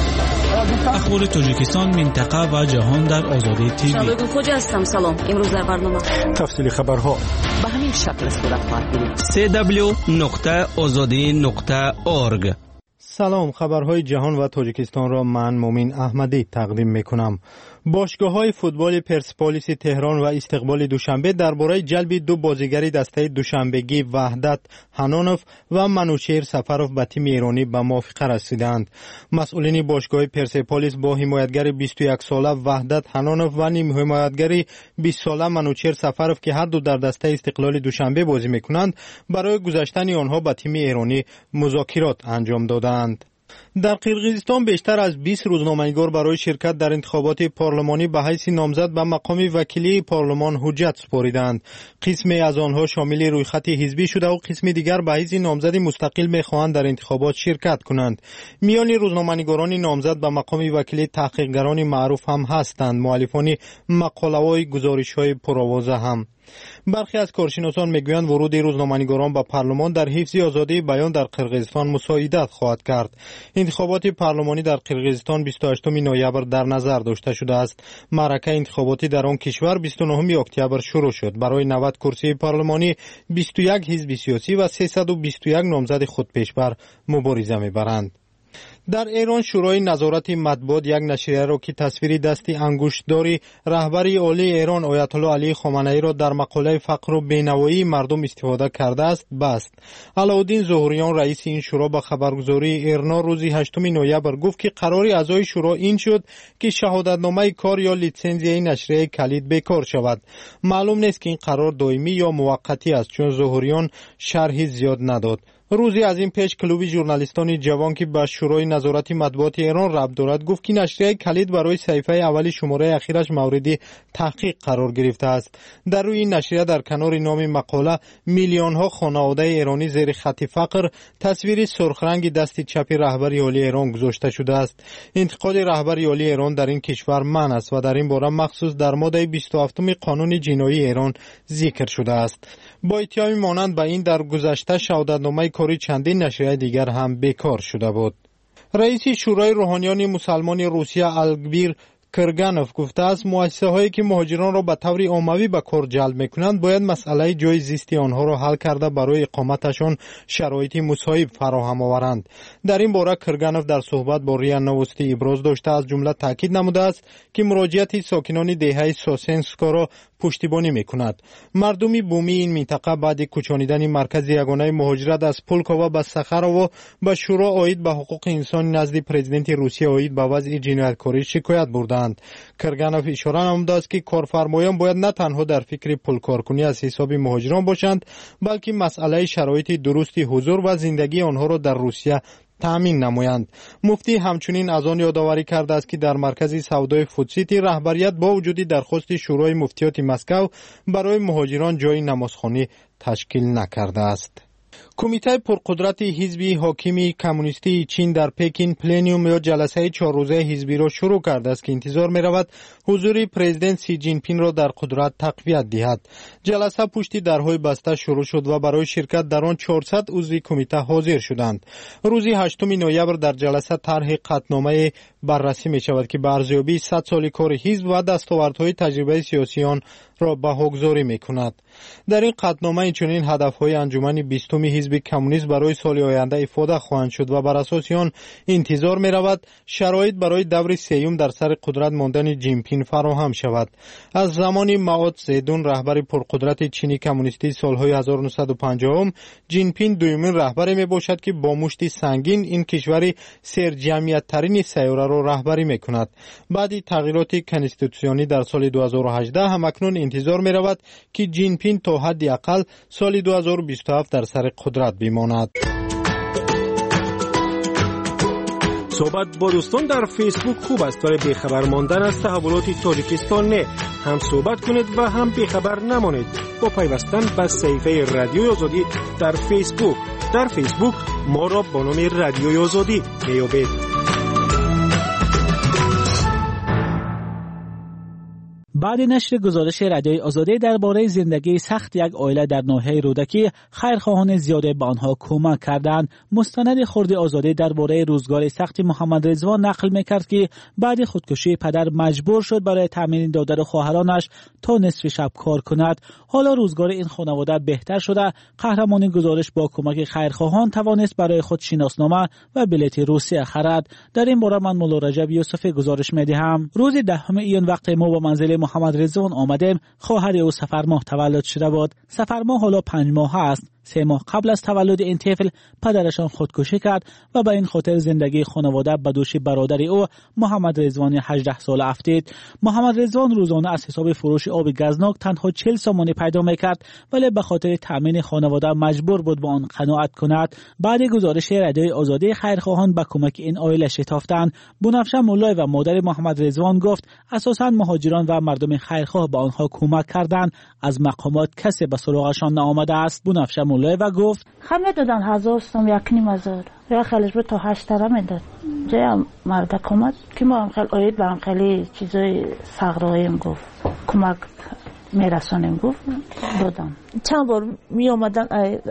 اخبار تاجیکستان، منطقه و جهان در آزادی تیوی. شبکه خوج هستم. سلام. امروز در برنامه تفصیل خبرها به همین شکل صورت خواهد گرفت. سی دبلیو نقطه آزادی نقطه اورگ. سلام، خبرهای جهان و تاجیکستان را من مومین احمدی تقدیم میکنم. باشگاه‌های فوتبال پرسپولیس تهران و استقبال دوشنبه درباره جلب دو بازیگر دسته دوشنبگی وحدت هنانوف و منوچهر سفروف به تیم ایرانی به موافقه رسیدند. مسئولین باشگاه پرسپولیس با حمایتگر بیست و یک ساله وحدت هنانوف و نیم حمایتگر بیست ساله منوچهر سفروف که هر دو در دسته استقلال دوشنبه بازی میکنند برای گذاشتن آنها به تیم ایرانی مذاکرات انجام دادند. در قرقیزستان بیشتر از بیست روزنامه‌نگار برای شرکت در انتخابات پارلمانی به حیث نامزد به مقام وکیلی پارلمان حجت سپاریدند. قسمی از آنها شامل رویخط حزبی شده و قسمی دیگر به حیث نامزد مستقل می‌خواهند در انتخابات شرکت کنند. میان روزنامه‌نگاران نامزد به مقام وکیلی تحقیقگران معروف هم هستند. مؤلفان مقاله‌های گزارش‌های پرآوازه هم. برخی از کارشناسان میگویند ورود روزنامه‌نگاران به پارلمان در حفظ آزادی بیان در قرقیزستان مساعدت خواهد کرد. انتخابات پارلمانی در قرقیزستان بیست و هشتم نوامبر در نظر داشته شده است. معرکه انتخاباتی در آن کشور بیست و نهم اکتبر شروع شد. برای نود کرسی پارلمانی بیست و یک حزب سیاسی و سیصد و بیست و یک نامزد خودپیشبر مبارزه می‌برند. در ایران شورای نظارت مطبوعات یک نشریه را که تصویری دستی انگشتداری رهبری عالی ایران آیت الله علی خامنه‌ای را در مقاله فقر و بینوایی مردم استفاده کرده است بست. علاءالدین ظهوریان رئیس این شورا با خبرگزاری ایرنا روز هشتم نوامبر گفت که قرار اعضای شورا این شد که شهادتنامه کار یا لیسانس این نشریه کلید بیکار شود. معلوم نیست که این قرار دائمی یا موقتی است چون ظهوریان شرحی زیاد نداد. روزی از این پیش کلوب ژورنالیستان جوان که به شورای نظارت مطبوعات ایران ربط دارد گفت که نشریه کلید برای صحیفه اولی شماره اخیرش مورد تحقیق قرار گرفته است. در روی این نشریه در کنار نام مقاله میلیون ها خانواده ایرانی زیر خط فقر تصویر سرخ رنگ دست چپ رهبری عالی ایران گذاشته شده است. انتقاد رهبری عالی ایران در این کشور منع است و در این باره مخصوص در ماده بیست و هفتم قانون جنایی ایران ذکر شده است. با اتهام مانند به این در گذشته شهادتنامه کاری چندین نشریه دیگر هم بیکار شده بود. رئیس شورای روحانیان مسلمان روسیه الگبیر کرگانوف گفته است مؤسسه هایی که مهاجران را به طور عمومی به کار جلب میکنند باید مسئله جای زیستی آنها را حل کرده برای اقامتشان شرایط مساعد فراهم آورند. در این باره کرگانوف در صحبت با ریا نوستی ابراز داشته از جمله تاکید نموده است که مراجعت ساکنان دهه سوسنسکا را پشتیبانی میکند. مردم بومی این منطقه بعد کوچانیدن مرکز یگانه مهاجرت از پولکاوا به سخاروو به شورا عاید به حقوق انسان نزد پرزیدنت روسیه عاید به وضع جنایتکاری شکایت بردند. کرگانوف اشاره نموده است که کارفرمایان باید نه تنها در فکر پولکارکنی از حساب مهاجران باشند بلکه مسئله شرایط درست حضور و زندگی آنها را در روسیه تامین نمایند. مفتی همچنین از آن یادآوری کرده است که در مرکز سودای فودسیتی رهبریت با وجود درخواست شورای مفتیات مسکو برای مهاجران جای نمازخانه تشکیل نکرده است. کمیته پرقدرت حزبی حاکمی کمونیستی چین در پکین پلنیوم یا جلسه چهار روزه حزبی را شروع کرده است که انتظار می رود حضور پرزیدنت سی جین پینگ را در قدرت تقویت دهد. جلسه پشت درهای بسته شروع شد و برای شرکت در آن چهارصد عضو کمیته حاضر شدند. روز هشتم نوامبر در جلسه طرح قطعنامه بررسی می شود که به ارزیابی صد سال کار حزب و دستاوردهای تجربه سیاسیان را بهاگذاری می کند. در این قطعنامه چنین هدفهای انجمن بیستم حزب کمونیست برای سال آینده افاده خواهند شد و بر اساس آن انتظار می رود شرایط برای دور سیوم در سر قدرت ماندن جین پینگ فراهم شود. از زمان مائو زedong رهبر پرقدرت چینی کمونیستی سالهای هزار و نهصد و پنجاه جین پینگ دومین رهبر می باشد که با مشت سنگین این کشور سرجمعیت ترین سیاره را رهبری می کند. بعد تغییرات کنستیتوسیونی در سال دو هزار و هجده هم اکنون انتظار می رود که جین پینگ تا حد اقل سال دو هزار و بیست و هفت در سر قدرت بماند. صحبت با دوستان در فیسبوک خوب است، برای بیخبر ماندن از تحولات تاجیکستان نه. هم صحبت کنید و هم بیخبر نمانید با پیوستن به صفحه رادیوی آزادی در فیسبوک. در فیسبوک ما را با نام رادیوی آزادی میابید. بعد نشر گزارش رادیوی آزادی درباره زندگی سخت یک عائله در ناحیه رودکی، خیرخواهان زیادی به آنها کمک کردند. مستند خرد آزادی درباره روزگار سخت محمد رضوان نقل می‌کرد که بعد خودکشی پدر مجبور شد برای تامین دادر خواهرانش تا نصف شب کار کند. حالا روزگار این خانواده بهتر شده. قهرمان گزارش با کمک خیرخواهان توانست برای خود شناسنامه و بلیط روسیه خرید. در این باره من مولا رجب یوسفی گزارش می‌دهم. روز دهم ایون وقت ما با منزل محمد رضوان آمدیم، خواهر او سفرماه تولد شده بود. سفرماه حالا پنج ماه است. سه ماه قبل از تولد این طفل پدرشان خودکشی کرد و به این خاطر زندگی خانواده به دوش برادر او محمد رضوان هجده ساله افتید. محمد رضوان روزانه از حساب فروش آب گزناک تنها چهل سامانی پیدا میکرد، ولی به خاطر تامین خانواده مجبور بود با آن قناعت کند. بعد گزارش رادیوی آزادی خیرخواهان به کمک این عائله شتافتند. بنفشه مولای و مادر محمد رضوان گفت اساساً مهاجران و مردم خیرخواه به آنها کمک کردند. از مقامات کسی به سراغشان نآمده است. بنفشه مولای و گفت همه دادن هزار سوم یک نیم هزار یا خیلیش بود تا هشت تره میداد. جای مرد کمک که ما هم خیلی آید به هم خیلی چیزای سغراهیم گفت کمک میرسانیم گفت دادم. چند بار می آمدن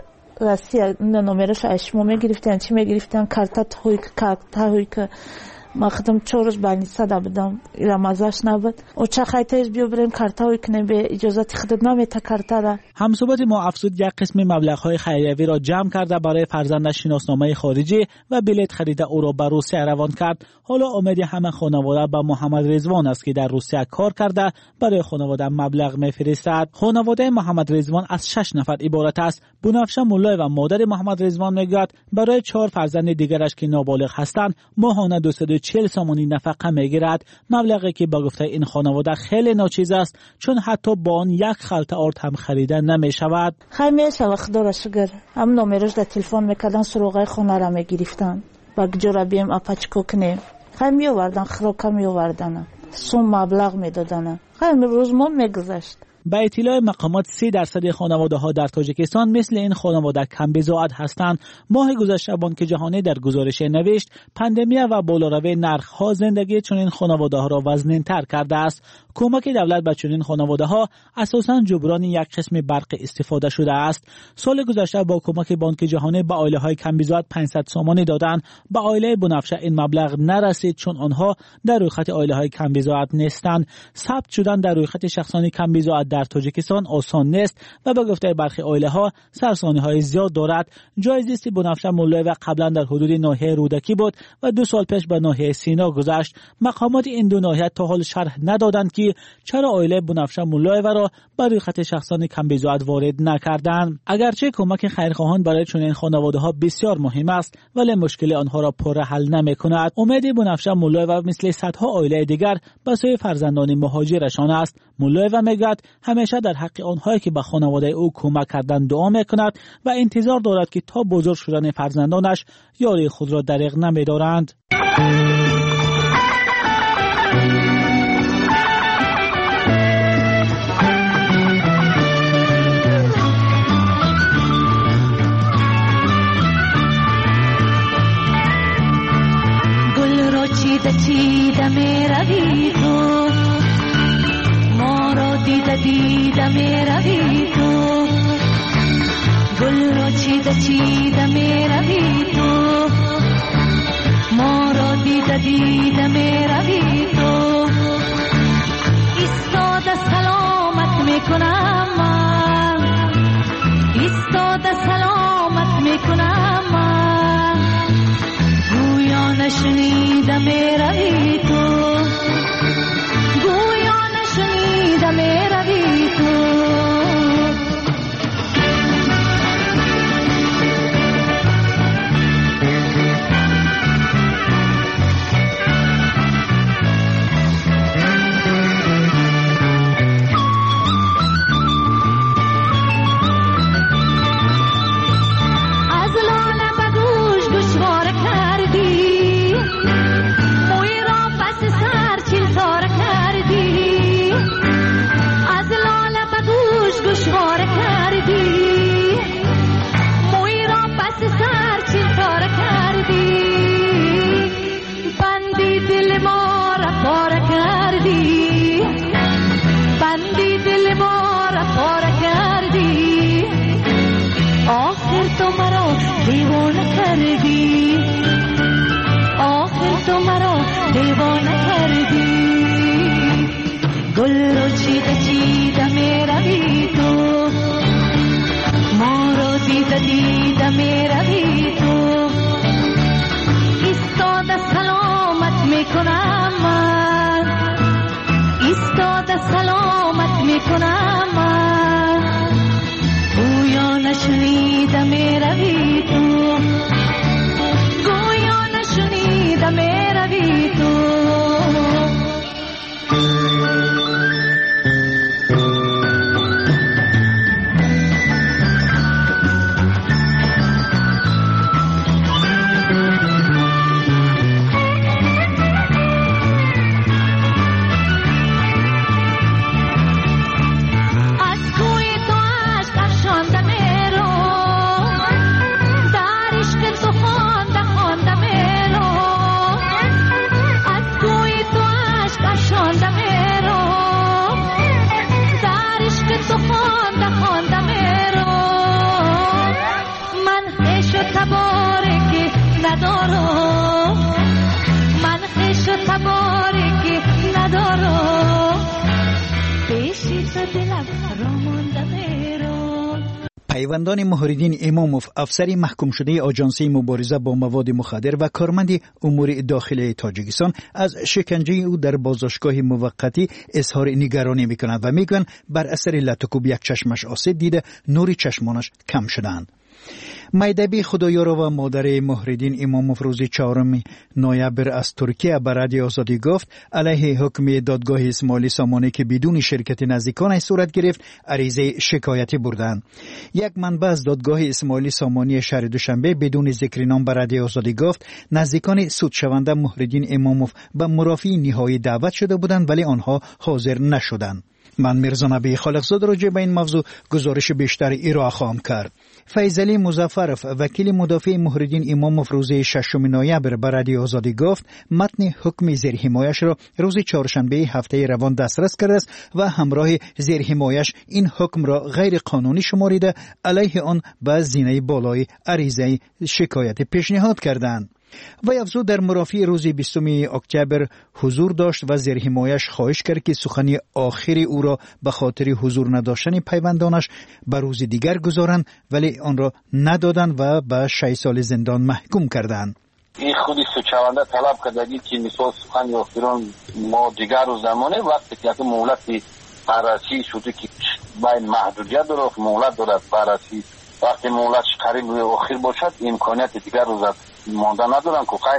راستی نمرش اشمو میگرفتن چی میگرفتن کارت هوی کارت هوی که ما خدم چهار روز بانیسا دا بدم ایرا مزاش نبود او چه خیتایش بیو بریم کارتاوی کنیم به اجازت خودت نمیته کارتا را. همصحبت ما افزود یک قسم مبلغ‌های خیریوی را جمع کرده برای فرزندش شناسنامه خارجی و بلیط خرید او را به روسیه روان کرد. حالا امید همه خانواده به محمد رضوان است که در روسیه کار کرده برای خانواده مبلغ میفرستد. خانواده محمد رضوان از شش نفر عبارت است. بنفشه مولای و مادر محمد رضوان میگوید برای چهار فرزند دیگرش که نابالغ هستند ماهانه دویست و چهل سامانی نفقه میگیرد، مبلغی که با گفته این خانواده خیلی ناچیز است چون حتی با آن یک خلطه آرد هم خریده نمی شود. خیلی شوخ خدا شگر هم نمرش در تلفن میکردن سروغای خونه را میگرفتن و گجورا بیم اپاچکو کنیم خیلی میوردن خروکا میوردن سوم مبلغ میدادن. خیلی روز ما میگذشت. به اطلاع مقامات سی درصد خانواده ها در تاجیکستان مثل این خانواده کم بضاعت هستند. ماه گذشته بانک جهانی در گزارش نوشت پاندمی و بالاروی نرخ ها زندگی چنین خانواده ها را وزن‌تر کرده است. کمک دولت به چنین خانواده ها اساساً جبران یک قسم برق استفاده شده است. سال گذشته با کمک بانک جهانی به عائله های کم بضاعت پانصد سامانی دادند. به عائله بنفشه این مبلغ نرسید چون آنها در رویخط عائله های کم بضاعت نیستند. ثبت شدن در رویخط شخصانی کم بضاعت در تاجیکستان آسان نیست و به گفته برخی عائله ها سرسانی های زیاد دارد. جایزیستی بنفشه مولای و قبلا در حدود ناحیه رودکی بود و دو سال پیش به ناحیه سینا گذشت. مقامات این دو ناحیه تا حال شرح ندادند که چرا عائله بنفشه مولای و را بر رویخط شخصان کم بضاعت وارد نکردند. اگرچه کمک خیرخواهان برای چنین خانواده ها بسیار مهم است ولی مشکل آنها را پر حل نمی‌کند. امید بنفشه مولای و مثل صدها عائله دیگر به سوی فرزندان مهاجرشان است. مولای و میگوید همیشه در حق آنهایی که به خانواده او کمک کردند دعا میکند و انتظار دارد که تا بزرگ شدن فرزندانش یاری خود را دریغ نمی‌دارند. گل را چیده چیده می روی تو ما را دیده دیده می روی تو گل را چیده چیده می روی تو ما را دیده دیده می روی تو ایستاده سلامت می کنم من ایستاده سلامت می کنم من گویا نشنیده می روی تو گویا نشنیده می روی تو گل رو چیده چیده میروی تو ما رو دیده دیده میروی تو ایستاده سلامت میکنم من ایستاده سلامت میکنم من گویا نشنیده میروی تو گویا نشنیده میروی تو پیوندان مهرالدین اماموف، افسری محکوم شده آژانسی مبارزه با مواد مخدر و کارمند امور داخلی تاجیکستان، از شکنجه او در بازداشتگاه موقتی اظهار نگرانی میکنند و میگویند بر اثر لطکوب یک چشمش آسیب دیده، نور چشمانش کم شدند. مایدبی خدایارا و مادر مهرالدین اماموف روز چهارم نوامبر از ترکیه به رادیو آزادی گفت علیه حکم دادگاه اسماعیلی سامانی که بدون شرکت نزدیکانش صورت گرفت عریضه شکایتی بردند. یک منبع از دادگاه اسماعیلی سامانی شهر دوشنبه بدون ذکر نام به رادیو آزادی گفت نزدیکان سودشونده مهرالدین اماموف به مرافعه نهایی دعوت شده بودند ولی آنها حاضر نشدند. من میرزا نبی خالقزاد راجع به این موضوع گزارش بیشتر ارائه خواهم کرد. فیضعلی مظفرف وکیل مدافع مهرالدین اماموف روز ششم نوامبر به رادیو آزادی گفت متن حکم زیرحمایش را روز چهارشنبه هفته روان دسترس کرده است و همراه زیرحمایش این حکم را غیر قانونی شماریده علیه آن به زینه بالای عریضه شکایت پیشنهاد کردند. و افزود در مرافعه روز بیستم اکتبر حضور داشت و زیرحمایش خواهش کرد که سخنی آخری او را به خاطر حضور نداشتن پیوندانش به روز دیگر گذارند ولی آن را ندادند و به شش سال زندان محکوم کردند. این خودی سوچونده طلب کردگی که مثال سخنی آخران ما دیگر روز زمانه وقتی که مهلت بررسی شده که باید محدودیت دارد مهلت دارد بررسی وقتی مهلتش قریب روی آخر باشد امکانیت دیگر روز مانده ندارن که خیلی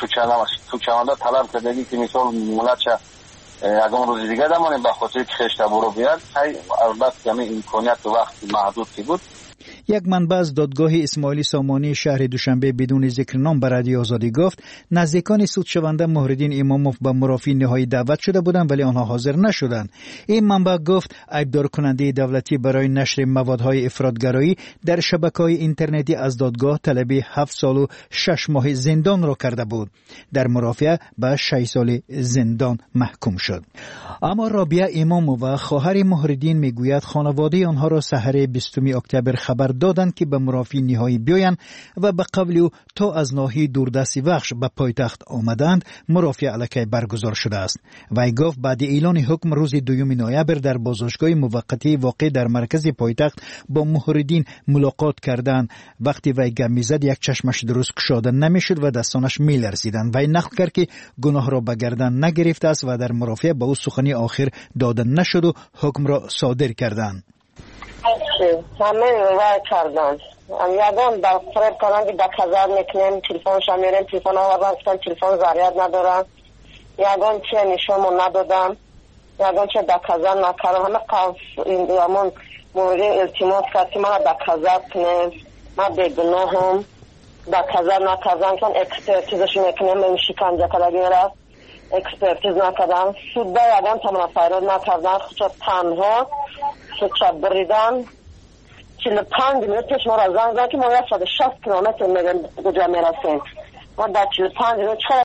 سوچونده طلب کردگی که مثال مهلتش اگر روز دیگر دمانه به خاطر که خشته برو بیاد خیلی البته همه امکانیت وقت محدود که بود. یک منبع از دادگاه اسماعیلی سامانی شهر دوشنبه بدون ذکر نام به رادیو آزادی گفت نزدیکان سودشونده مهرالدین اماموف به مرافعه نهایی دعوت شده بودند ولی آنها حاضر نشدند. این منبع گفت ایبدار کننده دولتی برای نشر موادهای افراطگرایی در شبکه‌های اینترنتی از دادگاه طلب هفت سال و شش ماه زندان را کرده بود. در مرافعه به شش سال زندان محکوم شد. اما رابعه اماموف و خواهر مهرالدین میگوید خانواده آنها را سحر بیستم اکتبر خبر دادند که به مرافعه نهایی بیایند و به قول او تا از ناحیه دوردستی وخش به پایتخت آمدند مرافعه الکی برگزار شده است. وی گفت بعد اعلان حکم روز دوم نوامبر در بازداشتگاه موقتی واقع در مرکز پایتخت با مهرالدین ملاقات کردند. وقتی وی گم میزد یک چشمش درست گشاده نمیشد و دستانش میلرزیدند. وی نقل کرد که گناه را به گردن نگرفته است و در مرافعه به او سخنی آخر داده نشد و حکم را صادر کردند. همه وای کردن یادم در فرق کنن که در کزار میکنیم تلفن شمیریم تلفن آوردن کتن تلفن زریاد ندارن یادم چه نشونمو ندادم یادم چه در کزار نکردم همه قاف همون موردین التماس کرد که من در کزار کنیم من بگناه هم در کزار نکردم چون اکسپرتیزش میکنیم این شکنجه کردگی رفت اکسپرتیز نکردم سوده یادم تا من فایراد نکردن خود تنها خود بریدن چهل و پنج منوت پیش ما را زنگ زن که ما یک صد و شصت کیلومتر میریم کجا میرسیم ما در چهل و پنج منوت